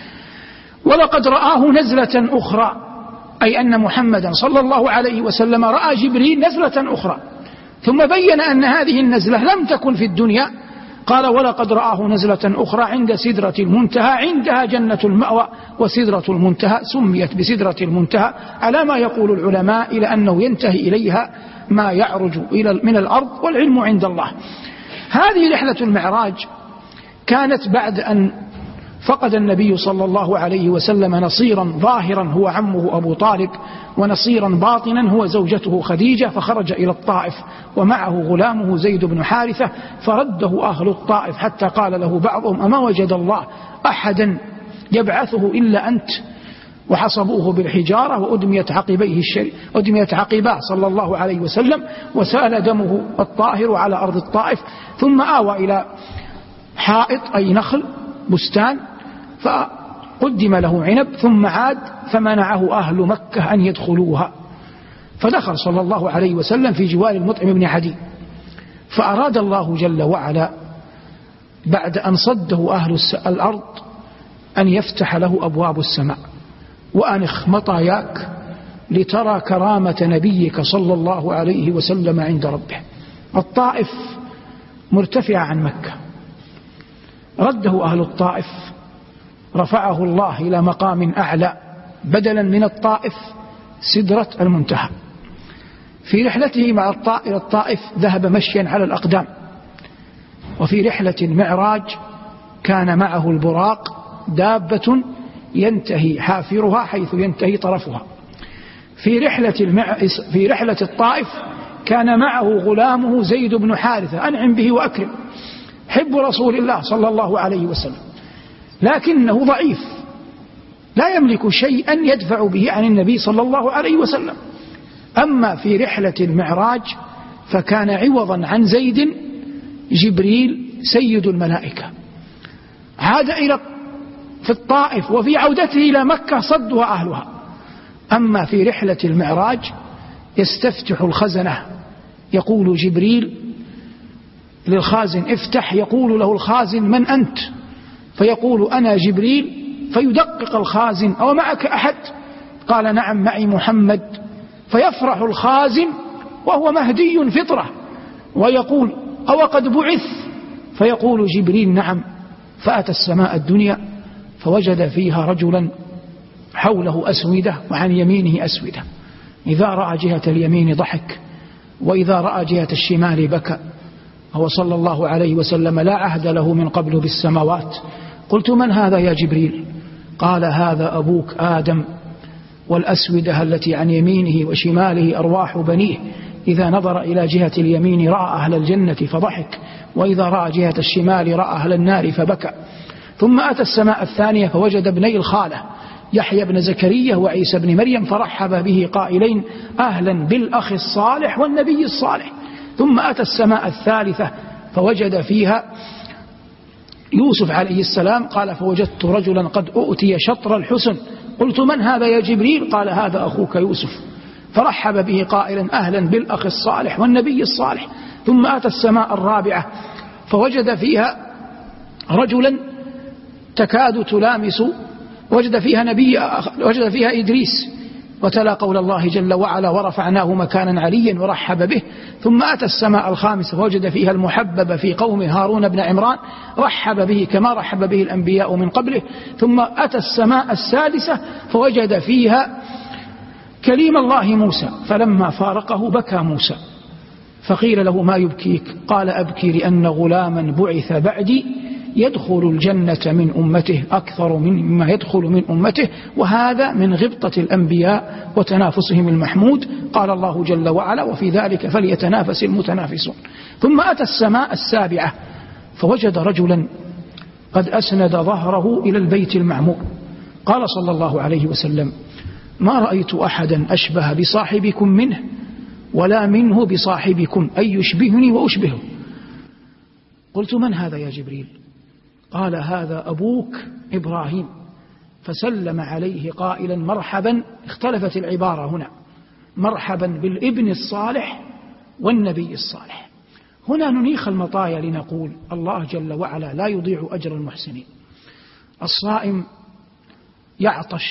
ولقد رآه نزلة أخرى، أي أن محمدا صلى الله عليه وسلم رأى جبريل نزلة أخرى، ثم بين أن هذه النزلة لم تكن في الدنيا. قال: ولقد رآه نزلة أخرى عند سدرة المنتهى، عندها جنة المأوى، وسدرة المنتهى سميت بسدرة المنتهى على ما يقول العلماء إلى أنه ينتهي إليها ما يعرج من الأرض، والعلم عند الله. هذه رحلة المعراج كانت بعد أن فقد النبي صلى الله عليه وسلم نصيرا ظاهرا هو عمه أبو طالب، ونصيرا باطنا هو زوجته خديجة، فخرج إلى الطائف ومعه غلامه زيد بن حارثة، فرده أهل الطائف حتى قال له بعضهم: أما وجد الله أحدا يبعثه إلا أنت؟ وحصبوه بالحجارة وأدميت عقباه صلى الله عليه وسلم، وسال دمه الطاهر على أرض الطائف، ثم آوى إلى حائط أي نخل بستان فقدم له عنب، ثم عاد فمنعه أهل مكة أن يدخلوها، فدخل صلى الله عليه وسلم في جوار المطعم بن عدي، فأراد الله جل وعلا بعد أن صده أهل الأرض أن يفتح له أبواب السماء، وأنخ مطاياك لترى كرامة نبيك صلى الله عليه وسلم عند ربه. الطائف مرتفع عن مكة، رده أهل الطائف، رفعه الله إلى مقام أعلى بدلا من الطائف سدرة المنتهى. في رحلته مع إلى الطائف ذهب مشيا على الأقدام، وفي رحلة المعراج كان معه البراق، دابة ينتهي حافرها حيث ينتهي طرفها. في رحلة الطائف كان معه غلامه زيد بن حارثة، أنعم به وأكرم، حب رسول الله صلى الله عليه وسلم، لكنه ضعيف لا يملك شيئا يدفع به عن النبي صلى الله عليه وسلم. أما في رحلة المعراج فكان عوضا عن زيد جبريل سيد الملائكة، عاد في الطائف وفي عودته إلى مكة صدها أهلها. أما في رحلة المعراج يستفتح الخزنة، يقول جبريل للخازن: افتح. يقول له الخازن: من أنت؟ فيقول: أنا جبريل. فيدقق الخازن: أو معك أحد؟ قال: نعم معي محمد. فيفرح الخازن وهو مهدي فطرة ويقول: أو قد بعث؟ فيقول جبريل: نعم. فأتى السماء الدنيا فوجد فيها رجلا حوله أسودة وعن يمينه أسودة، إذا رأى جهة اليمين ضحك، وإذا رأى جهة الشمال بكى، وهو صلى الله عليه وسلم لا عهد له من قبل بالسماوات. قلت من هذا يا جبريل؟ قال هذا أبوك آدم، والأسودة التي عن يمينه وشماله أرواح بنيه، إذا نظر إلى جهة اليمين رأى أهل الجنة فضحك، وإذا رأى جهة الشمال رأى أهل النار فبكى. ثم أتى السماء الثانية فوجد ابني الخالة يحيى بن زكريا وعيسى بن مريم، فرحب به قائلين أهلا بالأخ الصالح والنبي الصالح. ثم أتى السماء الثالثة فوجد فيها يوسف عليه السلام، قال فوجدت رجلا قد أؤتي شطر الحسن. قلت من هذا يا جبريل؟ قال هذا أخوك يوسف، فرحب به قائلا أهلا بالأخ الصالح والنبي الصالح. ثم أتى السماء الرابعة فوجد فيها رجلا تكاد تلامس، وجد فيها إدريس، وتلا قول الله جل وعلا ورفعناه مكانا عليا ورحب به. ثم أتى السماء الخامسة فوجد فيها المحبب في قومه هارون بن عمران، رحب به كما رحب به الأنبياء من قبله. ثم أتى السماء السادسة فوجد فيها كليم الله موسى، فلما فارقه بكى موسى، فقيل له ما يبكيك؟ قال أبكي لأن غلاما بعث بعدي يدخل الجنة من أمته أكثر مما يدخل من أمته، وهذا من غبطة الأنبياء وتنافسهم المحمود. قال الله جل وعلا وفي ذلك فليتنافس المتنافسون. ثم أتى السماء السابعة فوجد رجلا قد أسند ظهره إلى البيت المعمور، قال صلى الله عليه وسلم ما رأيت أحدا أشبه بصاحبكم منه ولا منه بصاحبكم، أي يشبهني وأشبهه. قلت من هذا يا جبريل؟ قال هذا أبوك إبراهيم، فسلم عليه قائلا مرحبا. اختلفت العبارة هنا، مرحبا بالابن الصالح والنبي الصالح. هنا ننيخ المطايا لنقول الله جل وعلا لا يضيع أجر المحسنين. الصائم يعطش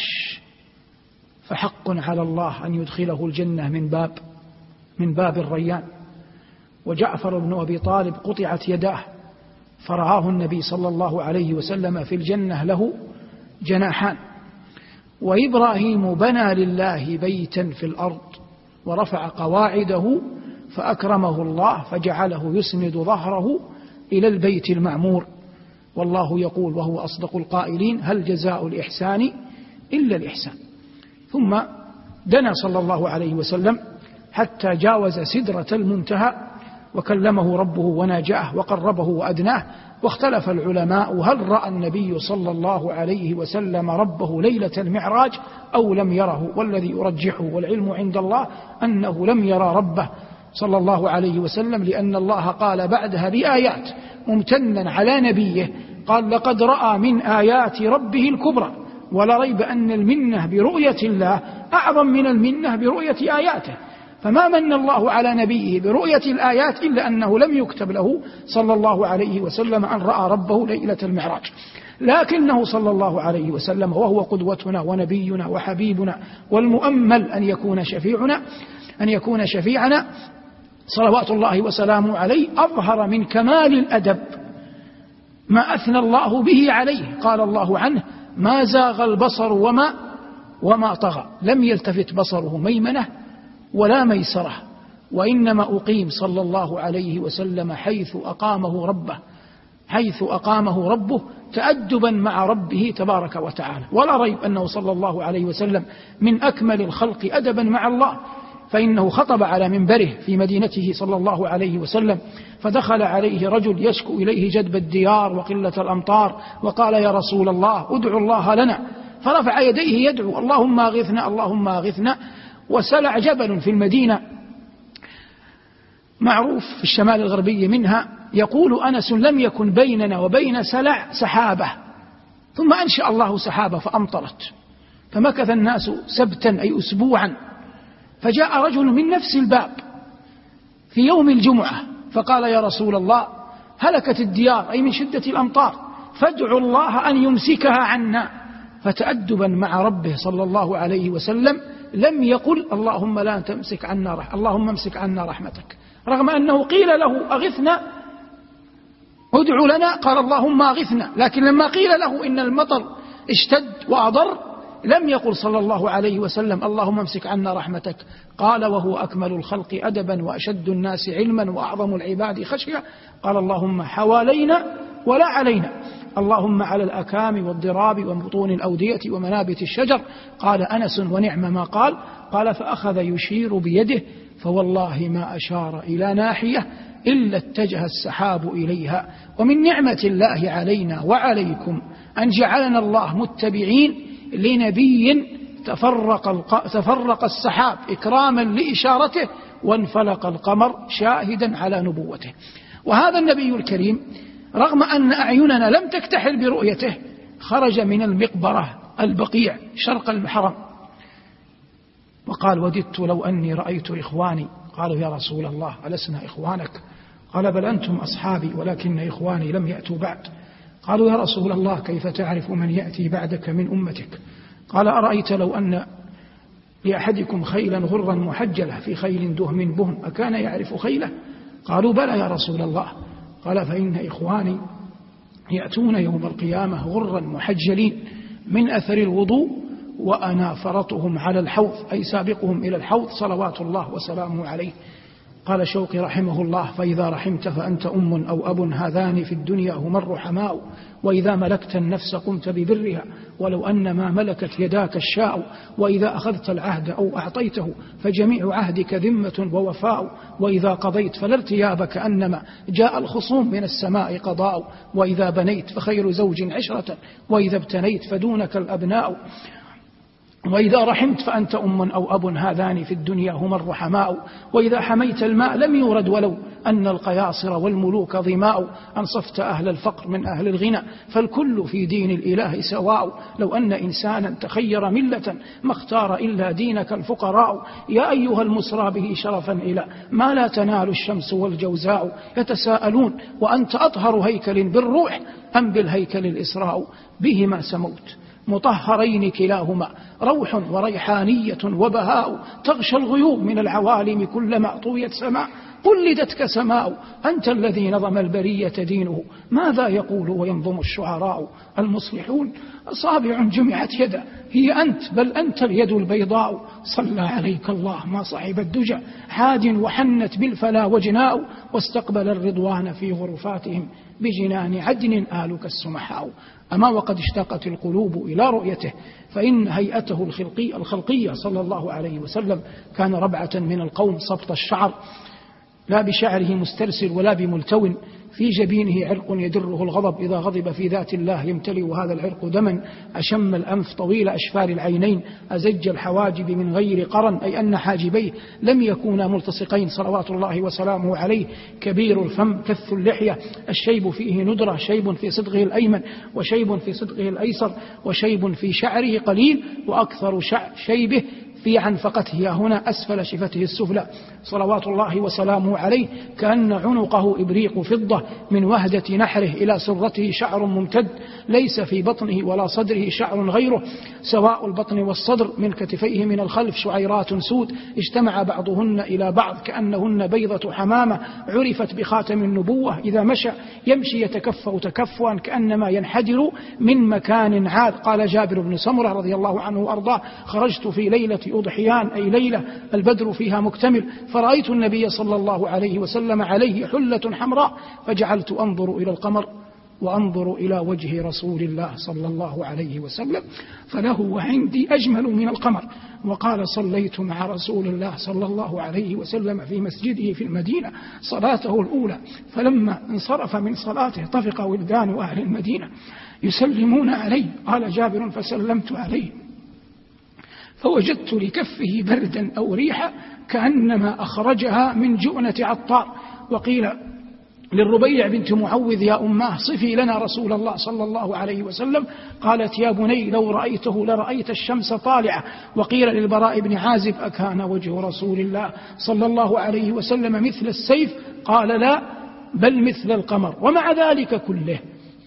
فحق على الله أن يدخله الجنة من باب الريان. وجعفر بن أبي طالب قطعت يداه فرآه النبي صلى الله عليه وسلم في الجنة له جناحان. وإبراهيم بنى لله بيتا في الأرض ورفع قواعده فأكرمه الله فجعله يسند ظهره إلى البيت المعمور، والله يقول وهو أصدق القائلين هل جزاء الإحسان إلا الإحسان. ثم دنا صلى الله عليه وسلم حتى جاوز سدرة المنتهى وكلمه ربه وناجاه وقربه وأدناه. واختلف العلماء هل رأى النبي صلى الله عليه وسلم ربه ليلة المعراج أو لم يره، والذي يرجحه والعلم عند الله أنه لم يرى ربه صلى الله عليه وسلم، لأن الله قال بعدها بآيات ممتنا على نبيه، قال لقد رأى من آيات ربه الكبرى، ولا ريب أن المنة برؤية الله أعظم من المنة برؤية آياته. فما من الله على نبيه برؤية الآيات إلا أنه لم يكتب له صلى الله عليه وسلم أن رأى ربه ليلة المعراج، لكنه صلى الله عليه وسلم وهو قدوتنا ونبينا وحبيبنا والمؤمل أن يكون شفيعنا صلوات الله وسلامه عليه، أظهر من كمال الأدب ما أثنى الله به عليه. قال الله عنه ما زاغ البصر وما طغى، لم يلتفت بصره ميمنة ولا ميسرة، وإنما أقيم صلى الله عليه وسلم حيث أقامه ربه تأدبا مع ربه تبارك وتعالى. ولا ريب أنه صلى الله عليه وسلم من أكمل الخلق أدبا مع الله، فإنه خطب على منبره في مدينته صلى الله عليه وسلم، فدخل عليه رجل يشكو إليه جدب الديار وقلة الأمطار، وقال يا رسول الله ادعو الله لنا، فرفع يديه يدعو اللهم أغثنا اللهم أغثنا. وسلع جبل في المدينة معروف في الشمال الغربي منها، يقول أنس لم يكن بيننا وبين سلع سحابة، ثم أنشأ الله سحابة فأمطرت، فمكث الناس سبتا أي أسبوعا، فجاء رجل من نفس الباب في يوم الجمعة فقال يا رسول الله هلكت الديار أي من شدة الأمطار، فادعوا الله أن يمسكها عنا. فتأدبا مع ربه صلى الله عليه وسلم لم يقل اللهم لا تمسك عنا اللهم امسك عنا رحمتك، رغم أنه قيل له أغثنا ادعو لنا قال اللهم أغثنا، لكن لما قيل له إن المطر اشتد وأضر لم يقل صلى الله عليه وسلم اللهم امسك عنا رحمتك، قال وهو أكمل الخلق أدبا وأشد الناس علما وأعظم العباد خشية، قال اللهم حوالينا ولا علينا، اللهم على الأكام والضراب وبطون الأودية ومنابت الشجر. قال أنس ونعم ما قال، قال فأخذ يشير بيده فوالله ما أشار إلى ناحية إلا اتجه السحاب إليها. ومن نعمة الله علينا وعليكم أن جعلنا الله متبعين لنبي تفرق السحاب إكراما لإشارته وانفلق القمر شاهدا على نبوته. وهذا النبي الكريم رغم أن أعيننا لم تكتحل برؤيته خرج من المقبرة البقيع شرق الحرم وقال وددت لو أني رأيت إخواني. قالوا يا رسول الله ألسنا إخوانك؟ قال بل أنتم أصحابي ولكن إخواني لم يأتوا بعد. قالوا يا رسول الله كيف تعرف من يأتي بعدك من أمتك؟ قال أرأيت لو أن لأحدكم خيلا غرا محجلة في خيل دهم بهم أكان يعرف خيله؟ قالوا بلى يا رسول الله. قال فإن إخواني يأتون يوم القيامة غرا محجلين من أثر الوضوء وأنا فرطهم على الحوض، أي سابقهم إلى الحوض صلوات الله وسلامه عليه. قال شوقي رحمه الله فإذا رحمت فأنت أم أو أب هذان في الدنيا هما الرحماء، وإذا ملكت النفس قمت ببرها ولو أن ما ملكت يداك الشاء، وإذا أخذت العهد أو أعطيته فجميع عهدك ذمة ووفاء، وإذا قضيت فلا ارتياب كأنما جاء الخصوم من السماء قضاء، وإذا بنيت فخير زوج عشرة، وإذا ابتنيت فدونك الأبناء، وإذا رحمت فأنت أم أو أب هذان في الدنيا هما الرحماء، وإذا حميت الماء لم يورد ولو أن القياصر والملوك ظماء، أنصفت أهل الفقر من أهل الغنى فالكل في دين الإله سواء، لو أن إنسانا تخير ملة ما اختار إلا دينك الفقراء، يا أيها المسرى به شرفا إلى ما لا تنال الشمس والجوزاء، يتساءلون وأنت أطهر هيكل بالروح أم بالهيكل الإسراء، بهما سموت مطهرين كلاهما روح وريحانية وبهاء، تغشى الغيوم من العوالم كلما طويت سماء قلدتك سماء، أنت الذي نظم البرية دينه ماذا يقول وينظم الشعراء، المصلحون أصابع جمعت يدا هي أنت بل أنت اليد البيضاء، صلى عليك الله ما صحب الدجى حاد وحنت بالفلا وجناء، واستقبل الرضوان في غرفاتهم بجنان عدن آلك السمحاء. أما وقد اشتاقت القلوب إلى رؤيته، فإن هيئته الخلقية صلى الله عليه وسلم كان ربعة من القوم صبط الشعر، لا بشعره مسترسل ولا بملتون، في جبينه عرق يدره الغضب، إذا غضب في ذات الله يمتلئ هذا العرق دما، أشم الأنف طويل أشفار العينين، أزج الحواجب من غير قرن، أي أن حاجبيه لم يكونا ملتصقين صلوات الله وسلامه عليه، كبير الفم كث اللحية، الشيب فيه ندرة، شيب في صدغه الأيمن وشيب في صدغه الأيسر، وشيب في شعره قليل، وأكثر شيبه في عنفقته هنا أسفل شفته السفلى صلوات الله وسلامه عليه، كأن عنقه إبريق فضة، من وهدة نحره إلى سرته شعر ممتد، ليس في بطنه ولا صدره شعر غيره، سواء البطن والصدر، من كتفيه من الخلف شعيرات سود اجتمع بعضهن إلى بعض كأنهن بيضة حمامة، عرفت بخاتم النبوة، إذا مشى يمشي يتكفأ تكفؤا كأنما ينحدر من مكان عال. قال جابر بن سمرة رضي الله عنه وأرضاه خرجت في ليلة أضحيان، أي ليلة البدر فيها مكتمل، فرأيت النبي صلى الله عليه وسلم عليه حلة حمراء، فجعلت أنظر إلى القمر وأنظر إلى وجه رسول الله صلى الله عليه وسلم فله وعندي أجمل من القمر. وقال صليت مع رسول الله صلى الله عليه وسلم في مسجده في المدينة صلاته الأولى، فلما انصرف من صلاته طفق ولدان أهل المدينة يسلمون عليه. قال جابر فسلمت عليه فوجدت لكفه بردا أو ريحا كأنما أخرجها من جؤنة عطار. وقيل للربيع بنت معوذ يا أماه صفي لنا رسول الله صلى الله عليه وسلم، قالت يا بني لو رأيته لرأيت الشمس طالعة. وقيل للبراء بن عازب أكان وجه رسول الله صلى الله عليه وسلم مثل السيف؟ قال لا بل مثل القمر. ومع ذلك كله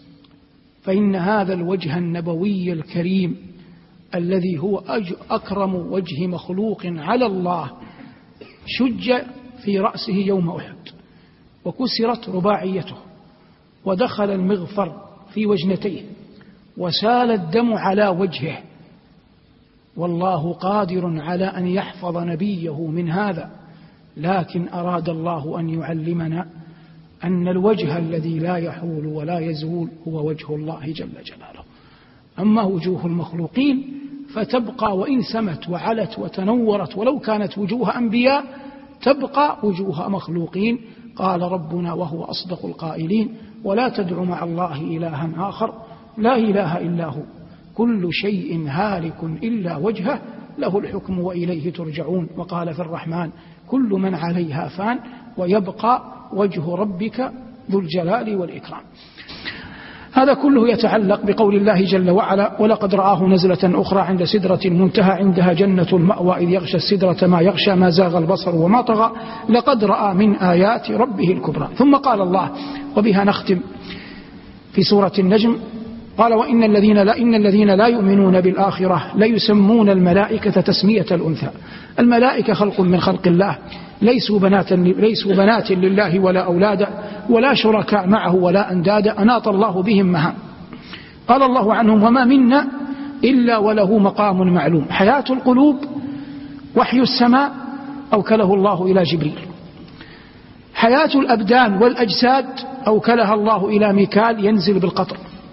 فإن هذا الوجه النبوي الكريم الذي هو أكرم وجه مخلوق على الله شج في رأسه يوم أحد وكسرت رباعيته ودخل المغفر في وجنتيه وسال الدم على وجهه، والله قادر على أن يحفظ نبيه من هذا، لكن أراد الله أن يعلمنا أن الوجه الذي لا يحول ولا يزول هو وجه الله جل جلاله. أما وجوه المخلوقين فتبقى وإن سمت وعلت وتنورت، ولو كانت وجوه أنبياء تبقى وجوه مخلوقين. قال ربنا وهو أصدق القائلين: ولا تدع مع الله إلها آخر لا إله إلا هو كل شيء هالك إلا وجهه له الحكم وإليه ترجعون. وقال في الرحمن: كل من عليها فان ويبقى وجه ربك ذو الجلال والإكرام. هذا كله يتعلق بقول الله جل وعلا: ولقد رآه نزلة أخرى عند سدرة المنتهى عندها جنة المأوى إذ يغشى السدرة ما يغشى ما زاغ البصر وما طغى لقد رأى من آيات ربه الكبرى. ثم قال الله، وبها نختم، في سورة النجم قال: وإن الذين لا يؤمنون بالآخرة ليسمون الملائكة تسمية الأنثى. الملائكة خلق من خلق الله، ليسوا بنات لله ولا أولادا ولا شركاء معه ولا أندادا، أناط الله بهم مهام. قال الله عنهم: وما منا إلا وله مقام معلوم. حياة القلوب وحي السماء أوكله الله إلى جبريل. حياة الأبدان والأجساد أوكلها الله إلى ميكال ينزل بالقطر.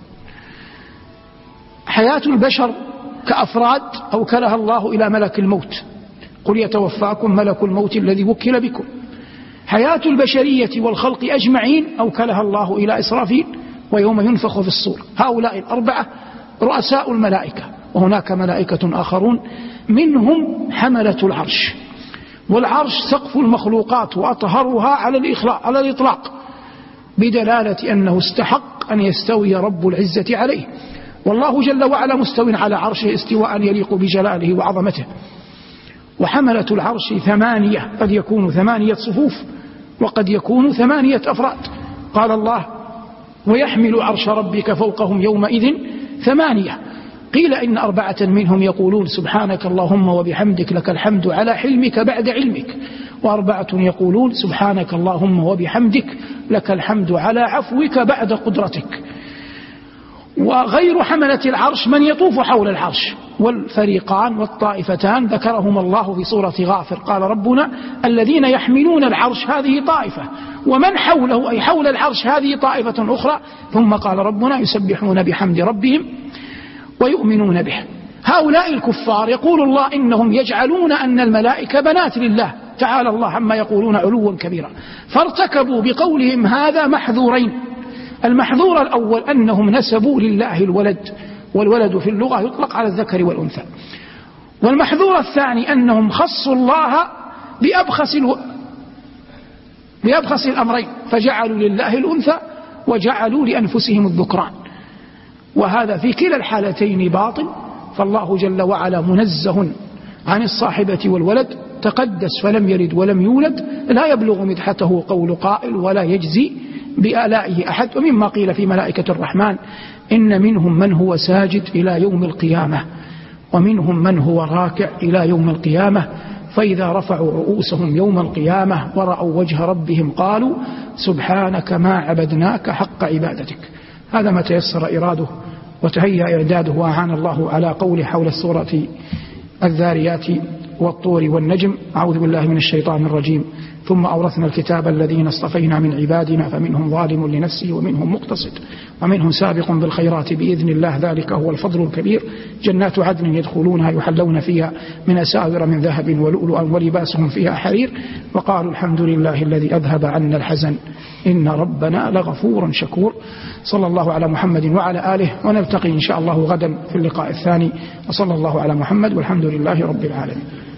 حياة البشر كأفراد أوكلها الله إلى ملك الموت، قل يتوفاكم ملك الموت الذي وكل بكم. حياة البشرية والخلق أجمعين أوكلها الله إلى إسرافيل ويوم ينفخ في الصور. هؤلاء الأربعة رؤساء الملائكة، وهناك ملائكة آخرون منهم حملة العرش، والعرش سقف المخلوقات وأطهرها على الإطلاق، بدلالة أنه استحق أن يستوي رب العزة عليه. والله جل وعلا مستو على عرشه استواء يليق بجلاله وعظمته. وحملة العرش 8، قد يكون 8 صفوف وقد يكون 8 أفراد. قال الله: ويحمل عرش ربك فوقهم يومئذ 8. قيل إن 4 منهم يقولون سبحانك اللهم وبحمدك لك الحمد على حلمك بعد علمك، و4 يقولون سبحانك اللهم وبحمدك لك الحمد على عفوك بعد قدرتك. وغير حملة العرش من يطوف حول العرش، والفريقان والطائفتان ذكرهم الله في سورة غافر. قال ربنا: الذين يحملون العرش هذه طائفة، ومن حوله أي حول العرش هذه طائفة أخرى. ثم قال ربنا: يسبحون بحمد ربهم ويؤمنون به. هؤلاء الكفار يقول الله إنهم يجعلون أن الملائكة بنات لله، تعالى الله عما يقولون علوا كبيرا. فارتكبوا بقولهم هذا محذورين. المحذور الأول أنهم نسبوا لله الولد، والولد في اللغة يطلق على الذكر والأنثى. والمحذور الثاني أنهم خصوا الله بأبخس الأمرين، فجعلوا لله الأنثى وجعلوا لأنفسهم الذكران، وهذا في كلا الحالتين باطل. فالله جل وعلا منزه عن الصاحبة والولد، تقدس فلم يلد ولم يولد، لا يبلغ مدحته قول قائل ولا يجزي بآلائه أحد. ومما قيل في ملائكة الرحمن: إن منهم من هو ساجد إلى يوم القيامة، ومنهم من هو راكع إلى يوم القيامة، فإذا رفعوا رؤوسهم يوم القيامة ورأوا وجه ربهم قالوا سبحانك ما عبدناك حق عبادتك. هذا ما تيسر إراده وتهيأ إعداده، وأعان الله على قول حول السورة الذاريات والطور والنجم. أعوذ بالله من الشيطان الرجيم. ثم أورثنا الكتاب الذين اصطفينا من عبادنا فمنهم ظالم لنفسه ومنهم مقتصد ومنهم سابق بالخيرات بإذن الله، ذلك هو الفضل الكبير. جنات عدن يدخلونها يحلون فيها من أساور من ذهب ولؤلؤا ولباسهم فيها حرير، وقالوا الحمد لله الذي أذهب عنا الحزن إن ربنا لغفور شكور. صلى الله على محمد وعلى آله، ونلتقي إن شاء الله غدا في اللقاء الثاني. وصلى الله على محمد والحمد لله رب العالمين.